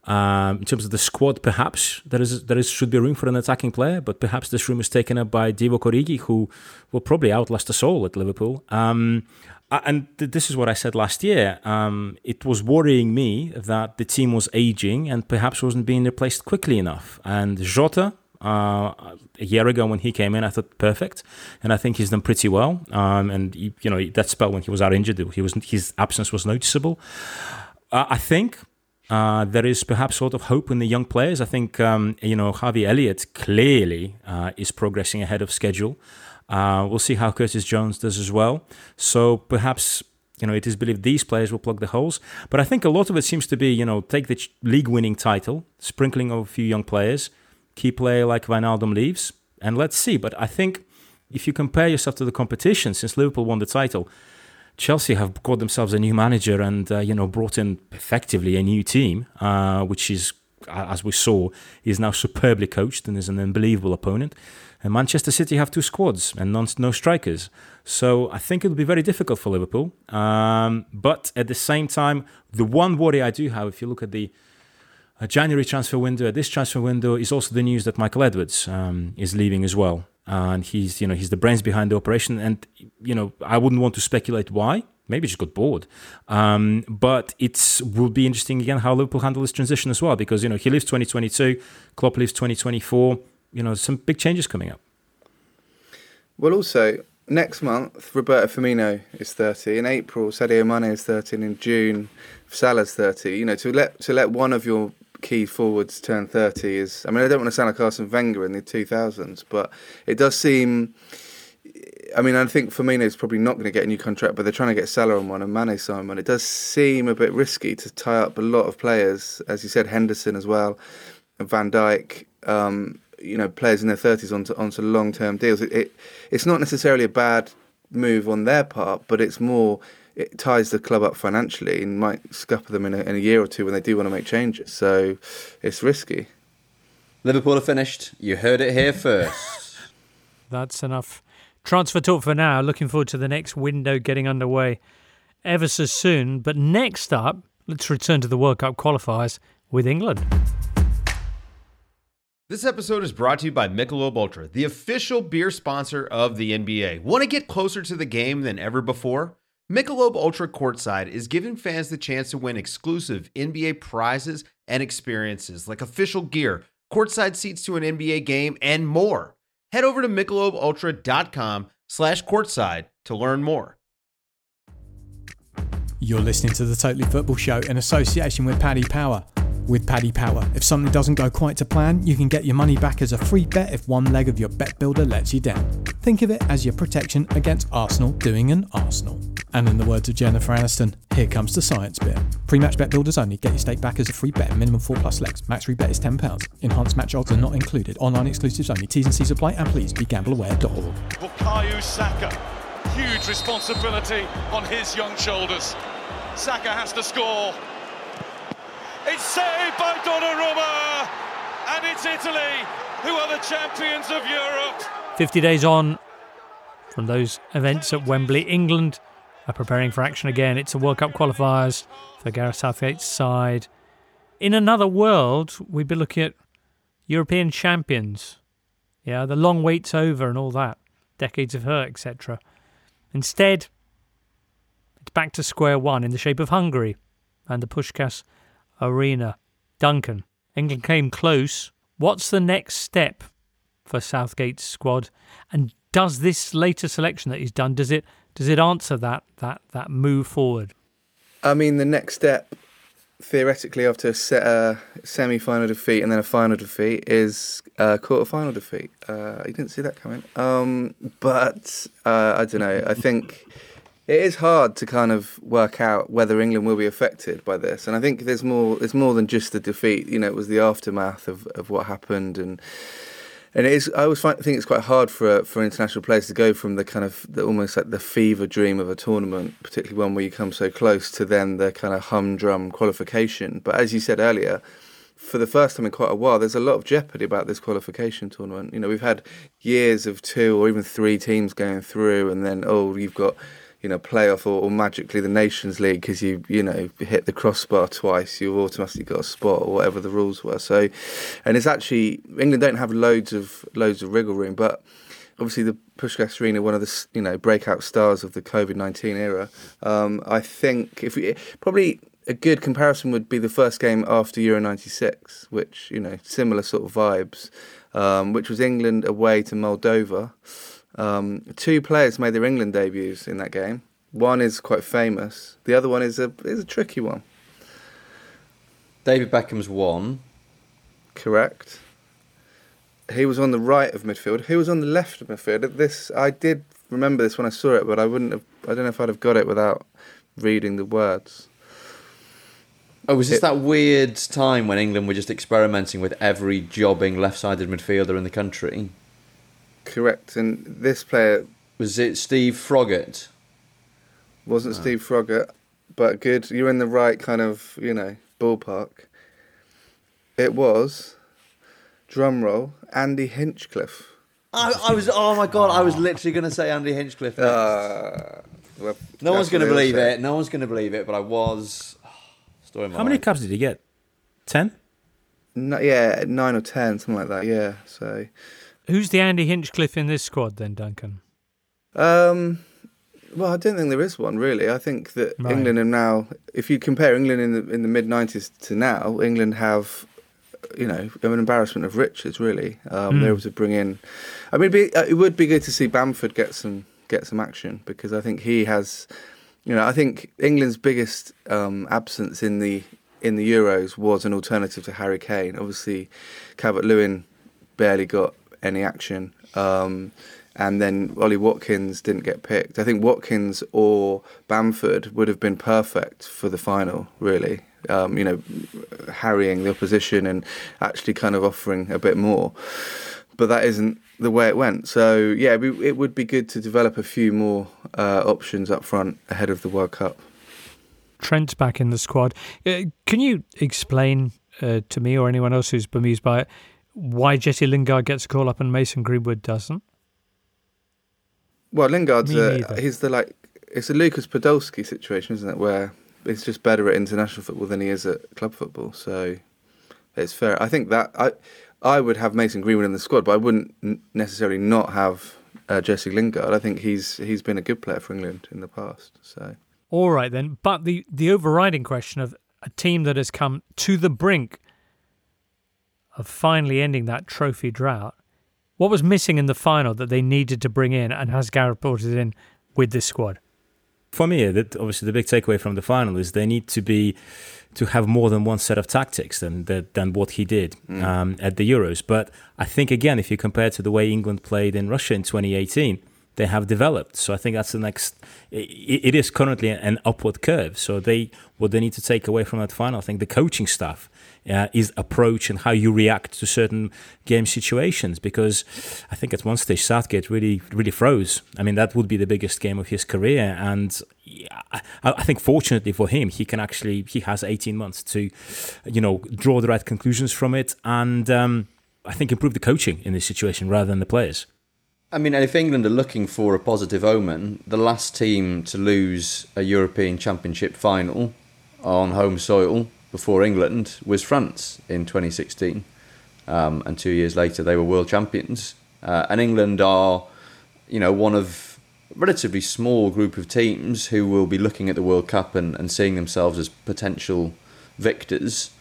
Speaker 5: squad, perhaps there should be room for an attacking player, but perhaps this room is taken up by Divock Origi, who will probably outlast us all at Liverpool. And this is what I said last year. It was worrying me that the team was aging and perhaps wasn't being replaced quickly enough. And Jota, a year ago when he came in, I thought perfect, and I think he's done pretty well. And that spell when he was out injured, his absence was noticeable. I think there is perhaps sort of hope in the young players. I think Harvey Elliott clearly is progressing ahead of schedule. We'll see how Curtis Jones does as well. So perhaps it is believed these players will plug the holes. But I think a lot of it seems to be take the league-winning title, sprinkling of a few young players. Key player like Wijnaldum leaves, and let's see. But I think if you compare yourself to the competition, since Liverpool won the title, Chelsea have got themselves a new manager and brought in effectively a new team, which is, as we saw, is now superbly coached and is an unbelievable opponent. And Manchester City have 2 squads and no strikers. So I think it will be very difficult for Liverpool. But at the same time, the one worry I do have, if you look at the January transfer window, this transfer window, is also the news that Michael Edwards is leaving as well. And he's the brains behind the operation. And, I wouldn't want to speculate why. Maybe he just got bored. But it will be interesting again how Liverpool handle this transition as well. Because, he leaves 2022, Klopp leaves 2024. Some big changes coming up. Well,
Speaker 3: also, next month, Roberto Firmino is 30. In April, Sadio Mane is 30. And in June, Salah's 30. To let one of your key forwards turn 30 is... I don't want to sound like Arsene Wenger in the 2000s, but it does seem... I think Firmino's probably not going to get a new contract, but they're trying to get Salah on one and Mane signed one. It does seem a bit risky to tie up a lot of players, as you said, Henderson as well, and Van Dijk, players in their 30s onto long-term deals. It's not necessarily a bad move on their part, but it's more, it ties the club up financially and might scupper them in a year or two when they do want to make changes. So it's risky.
Speaker 4: Liverpool are finished. You heard it here first.
Speaker 2: That's enough transfer talk for now. Looking forward to the next window getting underway ever so soon. But next up, let's return to the World Cup qualifiers with England.
Speaker 8: This episode is brought to you by Michelob Ultra, the official beer sponsor of the NBA. Want to get closer to the game than ever before? Michelob Ultra Courtside is giving fans the chance to win exclusive NBA prizes and experiences like official gear, courtside seats to an NBA game, and more. Head over to MichelobUltra.com/courtside to learn more.
Speaker 9: You're listening to the Totally Football Show in association with Paddy Power. With Paddy Power, if something doesn't go quite to plan, you can get your money back as a free bet if one leg of your bet builder lets you down. Think of it as your protection against Arsenal doing an Arsenal. And in the words of Jennifer Aniston, here comes the science bit. Pre-match bet builders only. Get your stake back as a free bet. Minimum 4+ legs. Max free bet is £10. Enhanced match odds are not included. Online exclusives only. T's and C's apply. And please be gambleaware.org.
Speaker 10: Bukayo Saka. Huge responsibility on his young shoulders. Saka has to score. It's saved by Donnarumma, and it's Italy who are the champions of Europe.
Speaker 2: 50 days on from those events at Wembley, England are preparing for action again. It's a World Cup qualifiers for Gareth Southgate's side. In another world, we'd be looking at European champions. Yeah, the long wait's over and all that. Decades of hurt, etc. Instead, it's back to square one in the shape of Hungary and the Puskás Arena. Duncan, England came close. What's the next step for Southgate's squad? And does this later selection that he's done, does it answer that move forward? I
Speaker 3: mean, the next step, theoretically, after a semi-final defeat and then a final defeat, is a quarter-final defeat. You didn't see that coming. But I don't know. I think it is hard to kind of work out whether England will be affected by this, and I think there's more than just the defeat. You know, it was the aftermath of what happened, and it is. I always think it's quite hard for international players to go from the kind of almost like the fever dream of a tournament, particularly one where you come so close, to then the kind of humdrum qualification. But as you said earlier, for the first time in quite a while, there's a lot of jeopardy about this qualification tournament. You know, we've had years of 2 or even 3 teams going through, and then you've got, you know, playoff or magically the Nations League because you hit the crossbar twice, you've automatically got a spot or whatever the rules were. So, and it's actually, England don't have loads of wriggle room, but obviously the Puskás Arena, one of the breakout stars of the COVID-19 era. I think probably a good comparison would be the first game after Euro '96, which similar sort of vibes, which was England away to Moldova. 2 players made their England debuts in that game. One is quite famous. The other one is a tricky one.
Speaker 4: David Beckham's one.
Speaker 3: Correct. He was on the right of midfield. Who was on the left of midfield? I did remember this when I saw it, but I don't know if I'd have got it without reading the words.
Speaker 4: Oh, was this that weird time when England were just experimenting with every jobbing left-sided midfielder in the country?
Speaker 3: Correct, and this player...
Speaker 4: Was it Steve Froggatt?
Speaker 3: Wasn't Steve Froggatt, but good. You're in the right kind of, ballpark. It was, drumroll, Andy Hinchcliffe.
Speaker 4: I was literally going to say Andy Hinchcliffe next.
Speaker 3: Well,
Speaker 4: no one's going to believe it. No one's going to believe it, but I was...
Speaker 5: How many caps did he get? 10?
Speaker 3: No, yeah, 9 or 10, something like that, yeah, so...
Speaker 2: Who's the Andy Hinchcliffe in this squad then, Duncan?
Speaker 3: Well, I don't think there is one really. I think that England are now, if you compare England in the mid-90s to now, England have, an embarrassment of riches really. They're able to bring in. I mean, it would be good to see Bamford get some action, because I think he has. I think England's biggest absence in the Euros was an alternative to Harry Kane. Obviously, Calvert-Lewin barely got any action, and then Ollie Watkins didn't get picked. I think Watkins or Bamford would have been perfect for the final, really. Harrying the opposition and actually kind of offering a bit more. but that isn't the way it went. So, yeah, it would be good to develop a few more options up front ahead of the World Cup.
Speaker 2: Trent's back in the squad. Can you explain to me or anyone else who's bemused by it why Jesse Lingard gets a call up and Mason Greenwood doesn't?
Speaker 3: Well, Lingard's it's a Lucas Podolski situation, isn't it, where he's just better at international football than he is at club football. So it's fair. I think that I would have Mason Greenwood in the squad, but I wouldn't necessarily not have Jesse Lingard. I think he's been a good player for England in the past. So
Speaker 2: all right then, but the overriding question of a team that has come to the brink of finally ending that trophy drought, what was missing in the final that they needed to bring in, and has Gareth brought it in with this squad?
Speaker 5: For me, obviously the big takeaway from the final is they need to have more than one set of tactics than what he did at the Euros. But I think, again, if you compare to the way England played in Russia in 2018, they have developed. So I think that's the next. It is currently an upward curve. So what they need to take away from that final, I think the coaching staff is approach and how you react to certain game situations. Because I think at one stage Southgate really, really froze. I mean, that would be the biggest game of his career. And I think fortunately for him, he has 18 months to, draw the right conclusions from it. And I think improve the coaching in this situation rather than the players.
Speaker 4: I mean, if England are looking for a positive omen, the last team to lose a European Championship final on home soil before England was France in 2016. And 2 years later, they were world champions. And England are, one of a relatively small group of teams who will be looking at the World Cup and seeing themselves as potential victors.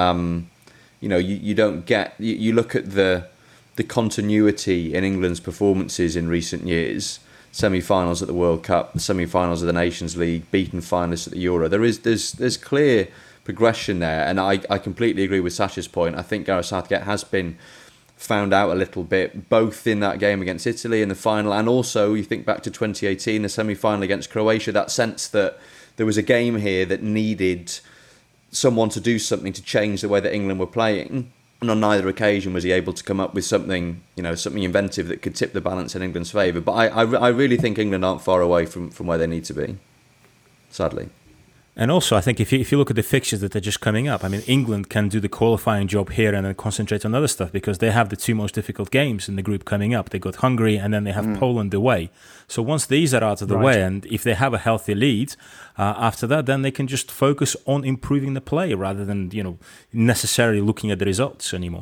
Speaker 4: You don't get... You look at the continuity in England's performances in recent years, semi-finals at the World Cup, semi-finals of the Nations League, beaten finalists at the Euro. There's clear progression there, and I completely agree with Sasha's point. I think Gareth Southgate has been found out a little bit, both in that game against Italy in the final, and also you think back to 2018, the semi-final against Croatia, that sense that there was a game here that needed someone to do something to change the way that England were playing. And on neither occasion was he able to come up with something inventive that could tip the balance in England's favour. But I really think England aren't far away from where they need to be, sadly.
Speaker 5: And also, I think if you look at the fixtures that are just coming up, I mean, England can do the qualifying job here and then concentrate on other stuff because they have the two most difficult games in the group coming up. They got Hungary and then they have Poland away. So once these are out of the way, and if they have a healthy lead after that, then they can just focus on improving the play rather than necessarily looking at the results anymore.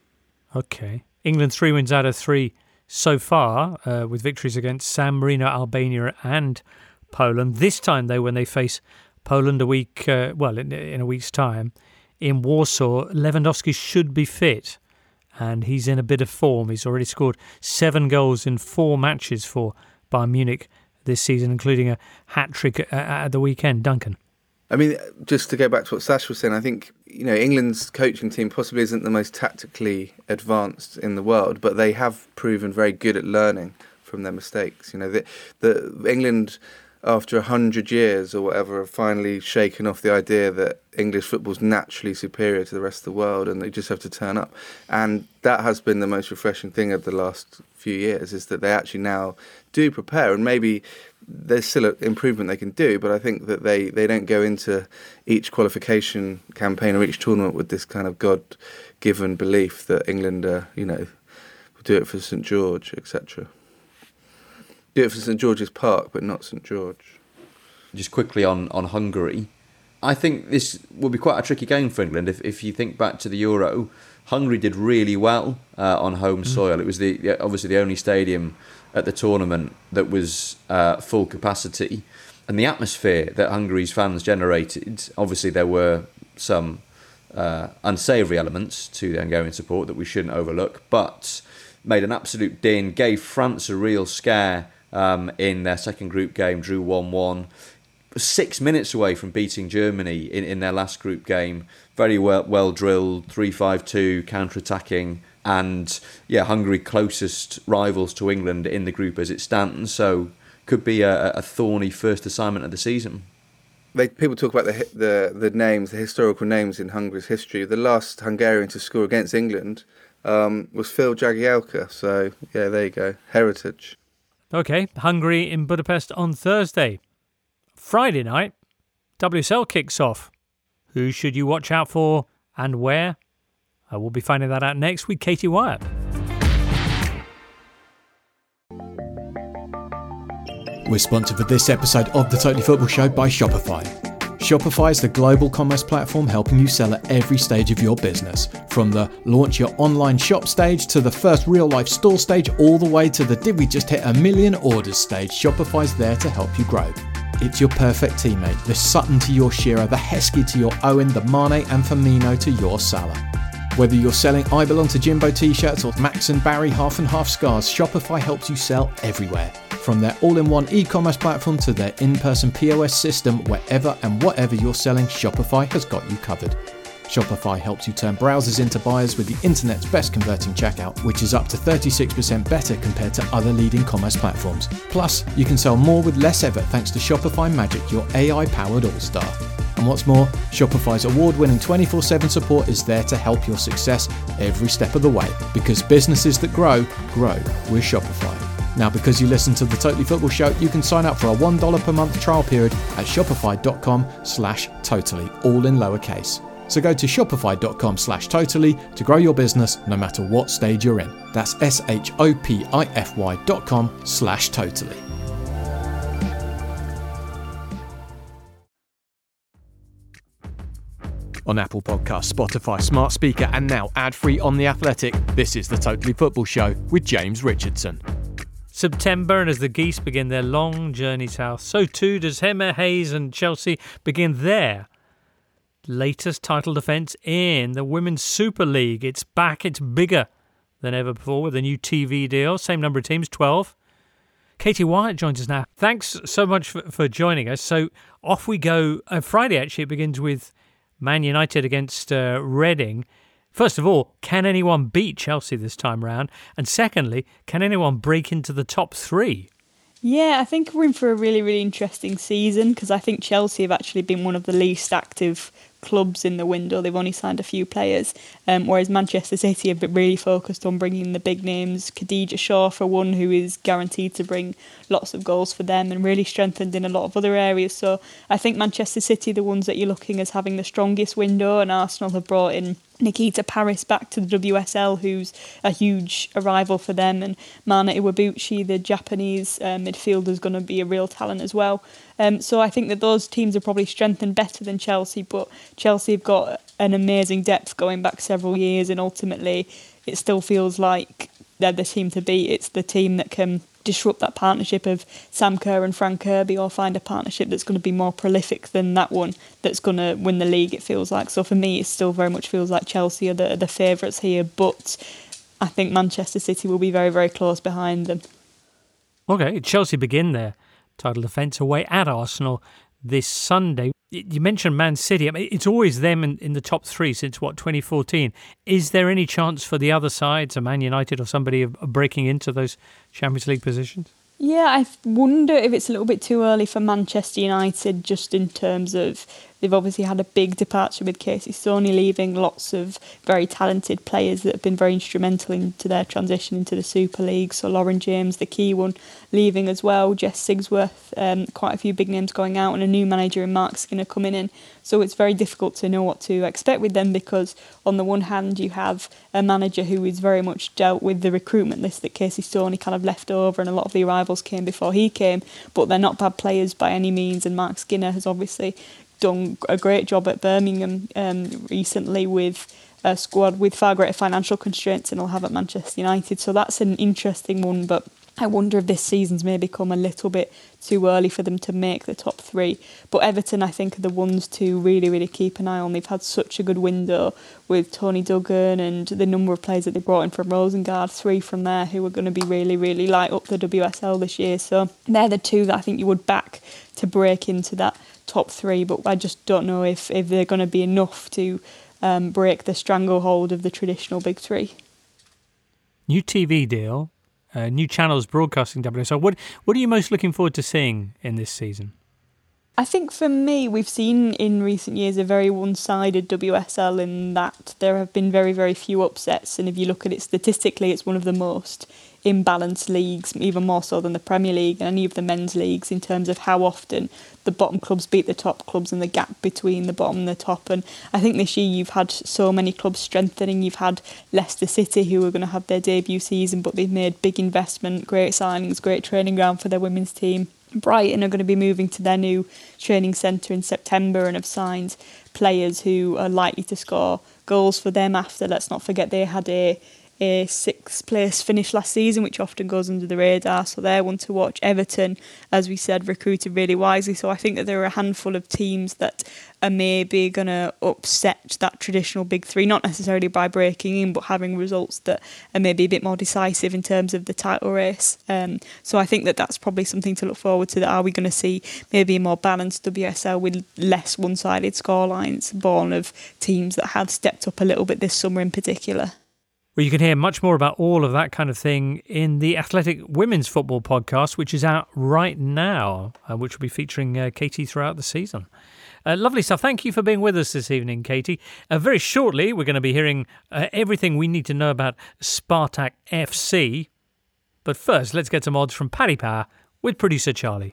Speaker 2: Okay, England 3 wins out of 3 so far with victories against San Marino, Albania, and Poland. This time, though, when they face Poland in a week's time in Warsaw, Lewandowski should be fit and he's in a bit of form. He's already scored 7 goals in 4 matches for Bayern Munich this season, including a hat-trick at the weekend. Duncan?
Speaker 3: I mean, just to go back to what Sash was saying, I think England's coaching team possibly isn't the most tactically advanced in the world, but they have proven very good at learning from their mistakes. The England, after 100 years or whatever, have finally shaken off the idea that English football's naturally superior to the rest of the world and they just have to turn up. And that has been the most refreshing thing of the last few years, is that they actually now do prepare. And maybe there's still an improvement they can do, but I think that they don't go into each qualification campaign or each tournament with this kind of God-given belief that England, will do it for St George, etc. Do it for St George's Park, but not St George.
Speaker 4: Just quickly on Hungary, I think this will be quite a tricky game for England. If you think back to the Euro, Hungary did really well on home soil. It was obviously the only stadium at the tournament that was full capacity. And the atmosphere that Hungary's fans generated, obviously there were some unsavoury elements to the Hungarian support that we shouldn't overlook, but made an absolute din, gave France a real scare in their second group game, drew 1-1. 6 minutes away from beating Germany in their last group game. Very well drilled, 3-5-2, counter-attacking. And Hungary closest rivals to England in the group as it stands. So could be a thorny first assignment of the season.
Speaker 3: People talk about the names, the historical names in Hungary's history. The last Hungarian to score against England was Phil Jagielka. So, yeah, there you go. Heritage.
Speaker 2: Okay, Hungary in Budapest on Thursday. Friday night, WSL kicks off. Who should you watch out for and where? We'll be finding that out next with Katie Wyatt.
Speaker 9: We're sponsored for this episode of the Totally Football Show by Shopify. Shopify is the global commerce platform helping you sell at every stage of your business. From the launch your online shop stage to the first real life store stage, all the way to the did we just hit 1 million orders stage, Shopify's there to help you grow. It's your perfect teammate, the Sutton to your Shearer, the Heskey to your Owen, the Mane and Firmino to your Salah. Whether you're selling I Belong to Jimbo t-shirts or Max and Barry half and half scarves, Shopify helps you sell everywhere. From their all-in-one e-commerce platform to their in-person POS system, wherever and whatever you're selling, Shopify has got you covered. Shopify helps you turn browsers into buyers with the internet's best converting checkout, which is up to 36% better compared to other leading commerce platforms. Plus, you can sell more with less effort thanks to Shopify Magic, your AI-powered all-star. And what's more, Shopify's award-winning 24/7 support is there to help your success every step of the way, because businesses that grow with Shopify. Now, because you listen to the Totally Football Show, you can sign up for a $1 per month trial period at shopify.com/totally, all in lowercase. So go to shopify.com/totally to grow your business no matter what stage you're in. That's shopify.com/totally.
Speaker 7: On Apple Podcasts, Spotify, Smart Speaker, and now ad-free on The Athletic, this is the Totally Football Show with James Richardson.
Speaker 2: September, and as the Geese begin their long journey south, so too does Emma Hayes and Chelsea begin their latest title defence in the Women's Super League. It's back, it's bigger than ever before with a new TV deal, same number of teams, 12. Katie Wyatt joins us now. Thanks so much for joining us. So off we go. Friday, actually, it begins with Man United against Reading. First of all, can anyone beat Chelsea this time round? And secondly, can anyone break into the top three?
Speaker 11: Yeah, I think we're in for a really, really interesting season because I think Chelsea have actually been one of the least active clubs in the window. They've only signed a few players, whereas Manchester City have been really focused on bringing the big names. Khadija Shaw, for one, who is guaranteed to bring lots of goals for them and really strengthened in a lot of other areas. So I think Manchester City, the ones that you're looking as having the strongest window, and Arsenal have brought in Nikita Paris back to the WSL, who's a huge arrival for them, and Mana Iwabuchi, the Japanese midfielder, is going to be a real talent as well. So I think that those teams are probably strengthened better than Chelsea, but Chelsea have got an amazing depth going back several years, and ultimately it still feels like they're the team to beat. It's the team that can disrupt that partnership of Sam Kerr and Frank Kirby, or find a partnership that's going to be more prolific than that one that's going to win the league, it feels like. So for me, it still very much feels like Chelsea are the favourites here, but I think Manchester City will be very, very close behind them.
Speaker 2: Okay, Chelsea begin their title defence away at Arsenal this Sunday. You mentioned Man City. I mean, it's always them in the top three since, 2014. Is there any chance for the other sides, a Man United or somebody, of breaking into those Champions League positions?
Speaker 11: Yeah, I wonder if it's a little bit too early for Manchester United, just in terms of they've obviously had a big departure with Casey Stoney leaving, lots of very talented players that have been very instrumental into their transition into the Super League. So Lauren James, the key one, leaving as well, Jess Sigsworth, quite a few big names going out, and a new manager in Mark Skinner coming in. So it's very difficult to know what to expect with them, because on the one hand you have a manager who is very much dealt with the recruitment list that Casey Stoney kind of left over, and a lot of the arrivals came before he came, but they're not bad players by any means, and Mark Skinner has obviously done a great job at Birmingham recently with a squad with far greater financial constraints than he'll have at Manchester United. So that's an interesting one, but I wonder if this season's may become a little bit too early for them to make the top three. But Everton, I think, are the ones to really, really keep an eye on. They've had such a good window with Tony Duggan and the number of players that they brought in from Rosengard, 3 from there, who are going to be really, really light up the WSL this year. So they're the two that I think you would back to break into that top 3. But I just don't know if they're going to be enough to break the stranglehold of the traditional big 3.
Speaker 2: New TV deal. New channels broadcasting WSL. What are you most looking forward to seeing in this season?
Speaker 11: I think for me, we've seen in recent years a very one-sided WSL in that there have been very, very few upsets. And if you look at it statistically, it's one of the most imbalanced leagues, even more so than the Premier League and any of the men's leagues, in terms of how often the bottom clubs beat the top clubs and the gap between the bottom and the top. And I think this year you've had so many clubs strengthening. You've had Leicester City, who are going to have their debut season, but they've made big investment, great signings, great training ground for their women's team. Brighton are going to be moving to their new training centre in September and have signed players who are likely to score goals for them after. Let's not forget they had a sixth place finish last season, which often goes under the radar, so they're one to watch. Everton, as we said, recruited really wisely, so I think that there are a handful of teams that are maybe going to upset that traditional big three, not necessarily by breaking in, but having results that are maybe a bit more decisive in terms of the title race. So I think that that's probably something to look forward to. That are we going to see maybe a more balanced WSL with less one-sided scorelines, born of teams that had stepped up a little bit this summer in particular?
Speaker 2: Well, you can hear much more about all of that kind of thing in the Athletic Women's Football podcast, which is out right now, which will be featuring Katie throughout the season. Lovely stuff. Thank you for being with us this evening, Katie. Very shortly, we're going to be hearing everything we need to know about Spartak FC. But first, let's get some odds from Paddy Power with producer Charlie.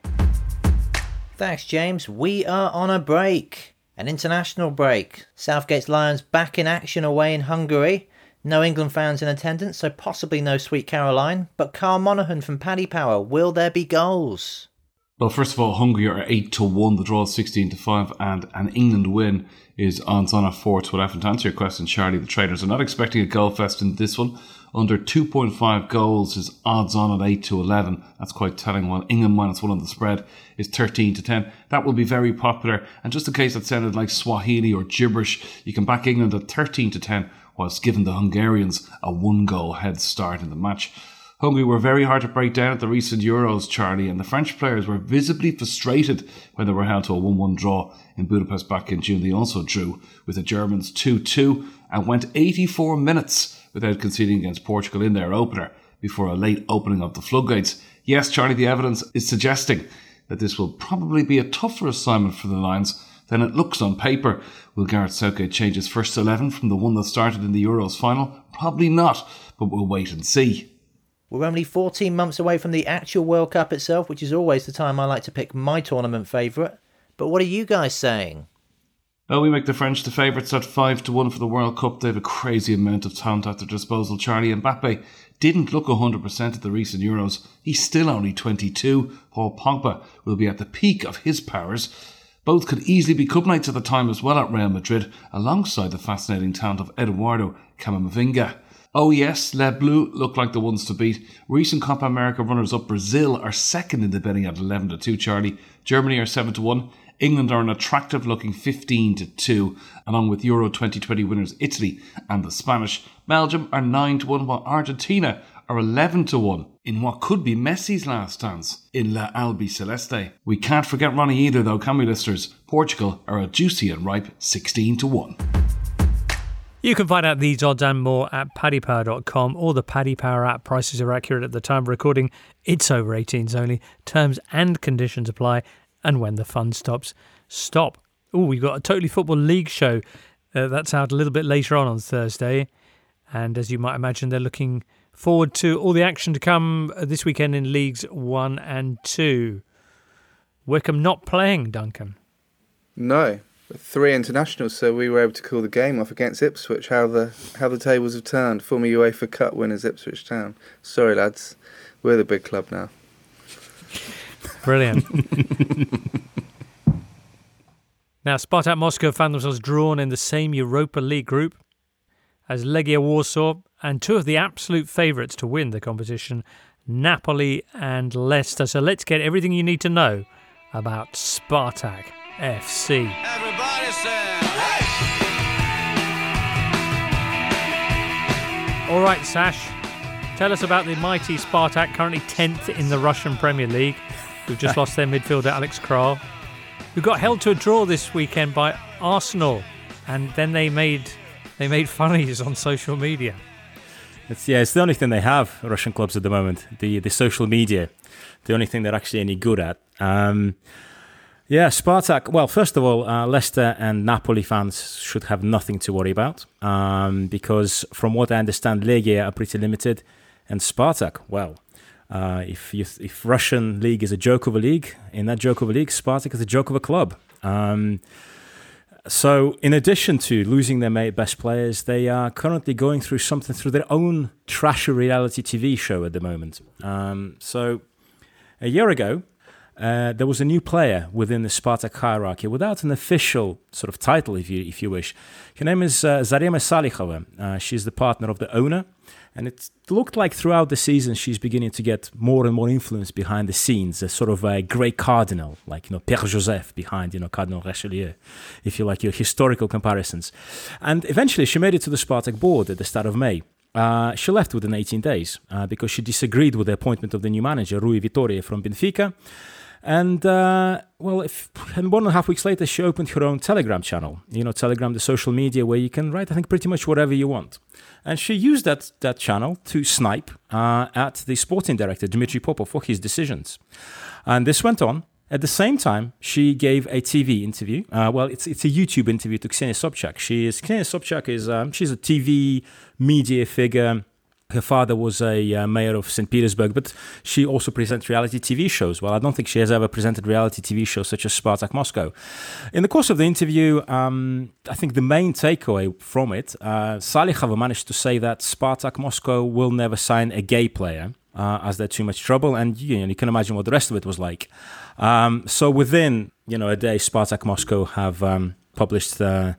Speaker 12: Thanks, James. We are on a break, an international break. Southgate's Lions back in action away in Hungary. No England fans in attendance, so possibly no Sweet Caroline. But Carl Monaghan from Paddy Power, will there be goals?
Speaker 13: Well, first of all, Hungary are 8-1, the draw is 16-5, and an England win is odds on at 4-11. To answer your question, Charlie, the traders are not expecting a goal fest in this one. Under 2.5 goals is odds on at 8-11. That's quite telling. While England -1 on the spread is 13-10. That will be very popular. And just in case that sounded like Swahili or gibberish, you can back England at 13-10, whilst giving the Hungarians a 1-goal head start in the match. Hungary were very hard to break down at the recent Euros, Charlie, and the French players were visibly frustrated when they were held to a 1-1 draw in Budapest back in June. They also drew with the Germans 2-2 and went 84 minutes without conceding against Portugal in their opener before a late opening of the floodgates. Yes, Charlie, the evidence is suggesting that this will probably be a tougher assignment for the Lions than it looks on paper. Will Gareth Southgate change his first 11 from the one that started in the Euros final? Probably not, but we'll wait and see.
Speaker 12: We're only 14 months away from the actual World Cup itself, which is always the time I like to pick my tournament favourite. But what are you guys saying?
Speaker 13: Well, we make the French the favourites at 5-1 for the World Cup. They have a crazy amount of talent at their disposal, Charlie. Mbappe didn't look 100% at the recent Euros. He's still only 22. Paul Pogba will be at the peak of his powers. Both could easily be cup-mates at the time as well at Real Madrid, alongside the fascinating talent of Eduardo Camavinga. Oh yes, Les Bleus look like the ones to beat. Recent Copa America runners-up Brazil are second in the betting at 11-2, Charlie. Germany are 7-1. England are an attractive-looking 15-2, along with Euro 2020 winners Italy and the Spanish. Belgium are 9-1, while Argentina are 11-1 in what could be Messi's last dance in La Albiceleste. We can't forget Ronnie either, though, can we, listeners? Portugal are a juicy and ripe 16-1.
Speaker 2: You can find out these odds and more at paddypower.com or the Paddy Power app. Prices are accurate at the time of recording. It's over 18s only. Terms and conditions apply. And when the fun stops, stop. Oh, we've got a Totally Football League show. That's out a little bit later on Thursday. And as you might imagine, they're looking forward to all the action to come this weekend in Leagues 1 and 2. Wycombe not playing, Duncan.
Speaker 3: No. 3 internationals, so we were able to call the game off against Ipswich. How the tables have turned. Former UEFA Cup winners Ipswich Town. Sorry, lads. We're the big club now.
Speaker 2: Brilliant. Now, Spartak Moscow found themselves drawn in the same Europa League group as Legia Warsaw and two of the absolute favourites to win the competition, Napoli and Leicester. So let's get everything you need to know about Spartak FC.
Speaker 10: Everybody say, hey!
Speaker 2: All right, Sash, tell us about the mighty Spartak, currently 10th in the Russian Premier League, who've just lost their midfielder Alex Kral, who got held to a draw this weekend by Arsenal, and then they made funnies on social media.
Speaker 5: It's the only thing they have, Russian clubs at the moment, the social media, the only thing they're actually any good at. Yeah, Spartak. Well, first of all, Leicester and Napoli fans should have nothing to worry about because from what I understand, Legia are pretty limited. And Spartak, well, if Russian league is a joke of a league, in that joke of a league, Spartak is a joke of a club. So in addition to losing their best players, they are currently going through something through their own trashy reality TV show at the moment. So a year ago, there was a new player within the Spartak hierarchy without an official sort of title, if you wish. Her name is Zarema Salikhova. She's the partner of the owner. And it looked like throughout the season, she's beginning to get more and more influence behind the scenes, a sort of a grey cardinal, like, Père Joseph behind, Cardinal Richelieu, if you like your historical comparisons. And eventually she made it to the Spartak board at the start of May. She left within 18 days because she disagreed with the appointment of the new manager, Rui Vitória from Benfica. And, and 1.5 weeks later, she opened her own Telegram channel. Telegram, the social media where you can write, I think, pretty much whatever you want. And she used that channel to snipe at the sporting director, Dmitry Popov, for his decisions. And this went on. At the same time, she gave a TV interview. It's a YouTube interview to Ksenia Sobchak. Ksenia Sobchak is she's a TV media figure. Her father was a mayor of St. Petersburg, but she also presents reality TV shows. Well, I don't think she has ever presented reality TV shows such as Spartak Moscow. In the course of the interview, I think the main takeaway from it, Salikhova managed to say that Spartak Moscow will never sign a gay player as they're too much trouble. And you can imagine what the rest of it was like. So within a day, Spartak Moscow have published a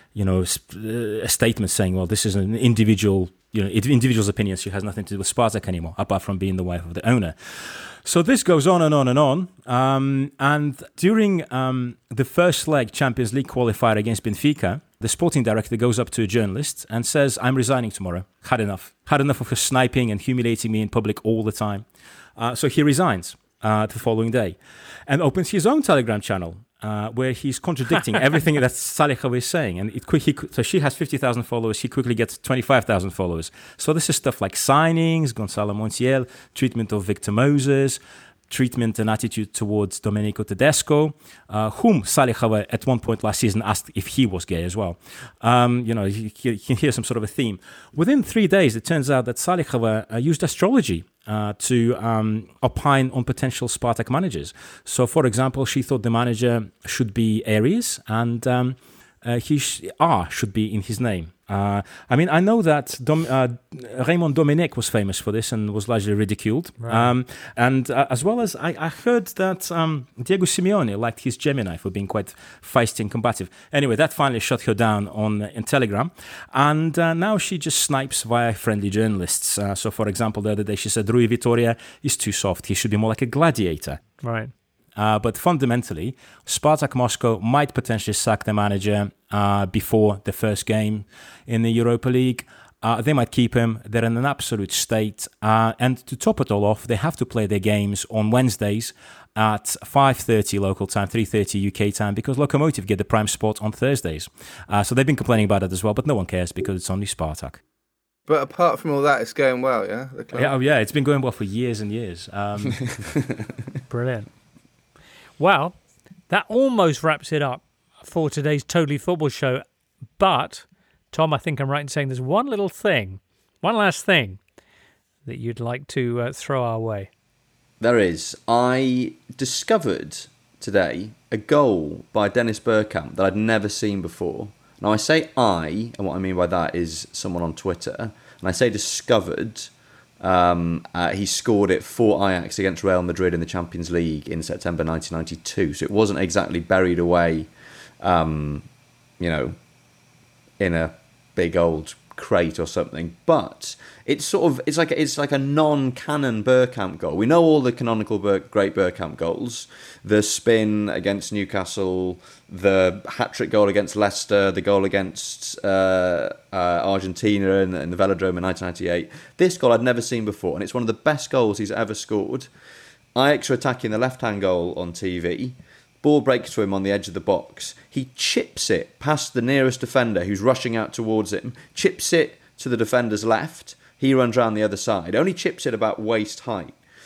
Speaker 5: statement saying, well, this is an individual's opinion. She has nothing to do with Spartak anymore, apart from being the wife of the owner. So this goes on and on and on. And during the first leg Champions League qualifier against Benfica, the sporting director goes up to a journalist and says, I'm resigning tomorrow. Had enough. Had enough of her sniping and humiliating me in public all the time. So he resigns the following day and opens his own Telegram channel. Where he's contradicting everything that Salikhova is saying. And so she has 50,000 followers, he quickly gets 25,000 followers. So this is stuff like signings, Gonçalo Montiel, treatment of Victor Moses, treatment and attitude towards Domenico Tedesco, whom Salikhova at one point last season asked if he was gay as well. You can hear some sort of a theme. Within 3 days, it turns out that Salikhova used astrology to opine on potential Spartak managers. So, for example, she thought the manager should be Aries and R should be in his name. I know that Raymond Domenech was famous for this and was largely ridiculed. Right. And as well as I heard that Diego Simeone liked his Gemini for being quite feisty and combative. Anyway, that finally shut her down in Telegram. And now she just snipes via friendly journalists. So, for example, the other day she said Rui Vitória is too soft. He should be more like a gladiator.
Speaker 2: Right.
Speaker 5: But fundamentally, Spartak Moscow might potentially sack the manager before the first game in the Europa League. They might keep him. They're in an absolute state. And to top it all off, they have to play their games on Wednesdays at 5:30 local time, 3:30 UK time, because Lokomotiv get the prime spot on Thursdays. So they've been complaining about it as well, but no one cares because it's only Spartak.
Speaker 3: But apart from all that, it's going well, yeah?
Speaker 5: Yeah, it's been going well for years and years.
Speaker 2: Brilliant. Well, that almost wraps it up for today's Totally Football Show. But, Tom, I think I'm right in saying there's one last thing that you'd like to throw our way.
Speaker 4: There is. I discovered today a goal by Dennis Bergkamp that I'd never seen before. Now, I say I, and what I mean by that is someone on Twitter, and I say discovered. He scored it for Ajax against Real Madrid in the Champions League in September 1992. So it wasn't exactly buried away, in a big old crate or something. But it's like a non-canon Bergkamp goal. We know all the canonical great Bergkamp goals: the spin against Newcastle, the hat-trick goal against Leicester, the goal against Argentina in the Velodrome in 1998. This goal I'd never seen before, and it's one of the best goals he's ever scored. Ajax are attacking the left-hand goal on TV. Ball breaks to him on the edge of the box. He chips it past the nearest defender who's rushing out towards him, chips it to the defender's left. He runs around the other side. Only chips it about waist height.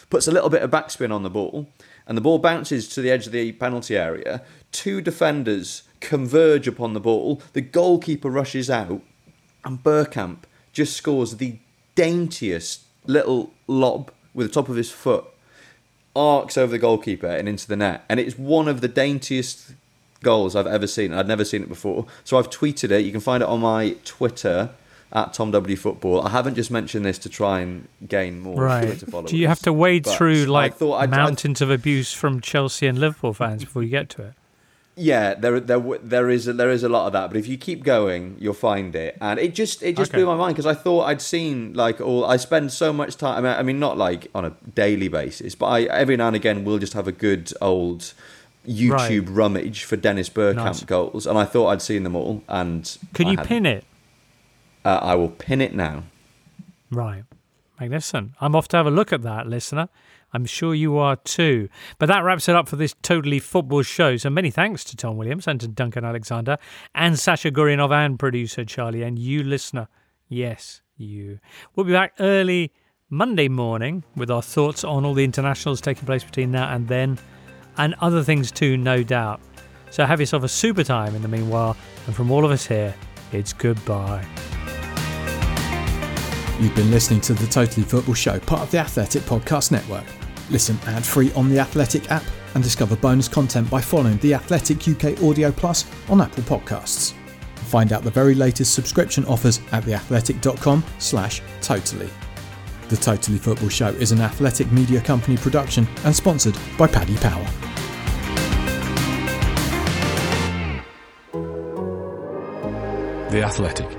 Speaker 4: puts a little bit of backspin on the ball, and the ball bounces to the edge of the penalty area. 2 defenders converge upon the ball. The goalkeeper rushes out, and Bergkamp just scores the daintiest little lob with the top of his foot, arcs over the goalkeeper and into the net. And it's one of the daintiest goals I've ever seen. I'd never seen it before. So I've tweeted it. You can find it on my Twitter, at TomWFootball. I haven't just mentioned this to try and gain more Twitter followers.
Speaker 2: Do you have to wade through mountains of abuse from Chelsea and Liverpool fans before you get to it?
Speaker 4: Yeah, there is a lot of that, but if you keep going, you'll find it, and it just blew my mind because I thought I'd seen I spend so much time. I mean, not like on a daily basis, but I every now and again will just have a good old YouTube rummage for Dennis Bergkamp goals, and I thought I'd seen them all. And
Speaker 2: can you pin it?
Speaker 4: I will pin it now.
Speaker 2: Right, magnificent. I'm off to have a look at that, listener. I'm sure you are too. But that wraps it up for this Totally Football show. So many thanks to Tom Williams and to Duncan Alexander and Sasha Gurianov and producer Charlie and you, listener. Yes, you. We'll be back early Monday morning with our thoughts on all the internationals taking place between now and then, and other things too, no doubt. So have yourself a super time in the meanwhile. And from all of us here, it's goodbye.
Speaker 9: You've been listening to the Totally Football Show, part of the Athletic Podcast Network. Listen ad-free on the Athletic app and discover bonus content by following the Athletic UK Audio Plus on Apple Podcasts. Find out the very latest subscription offers at theathletic.com/totally. The Totally Football Show is an Athletic Media Company production and sponsored by Paddy Power.
Speaker 14: The Athletic.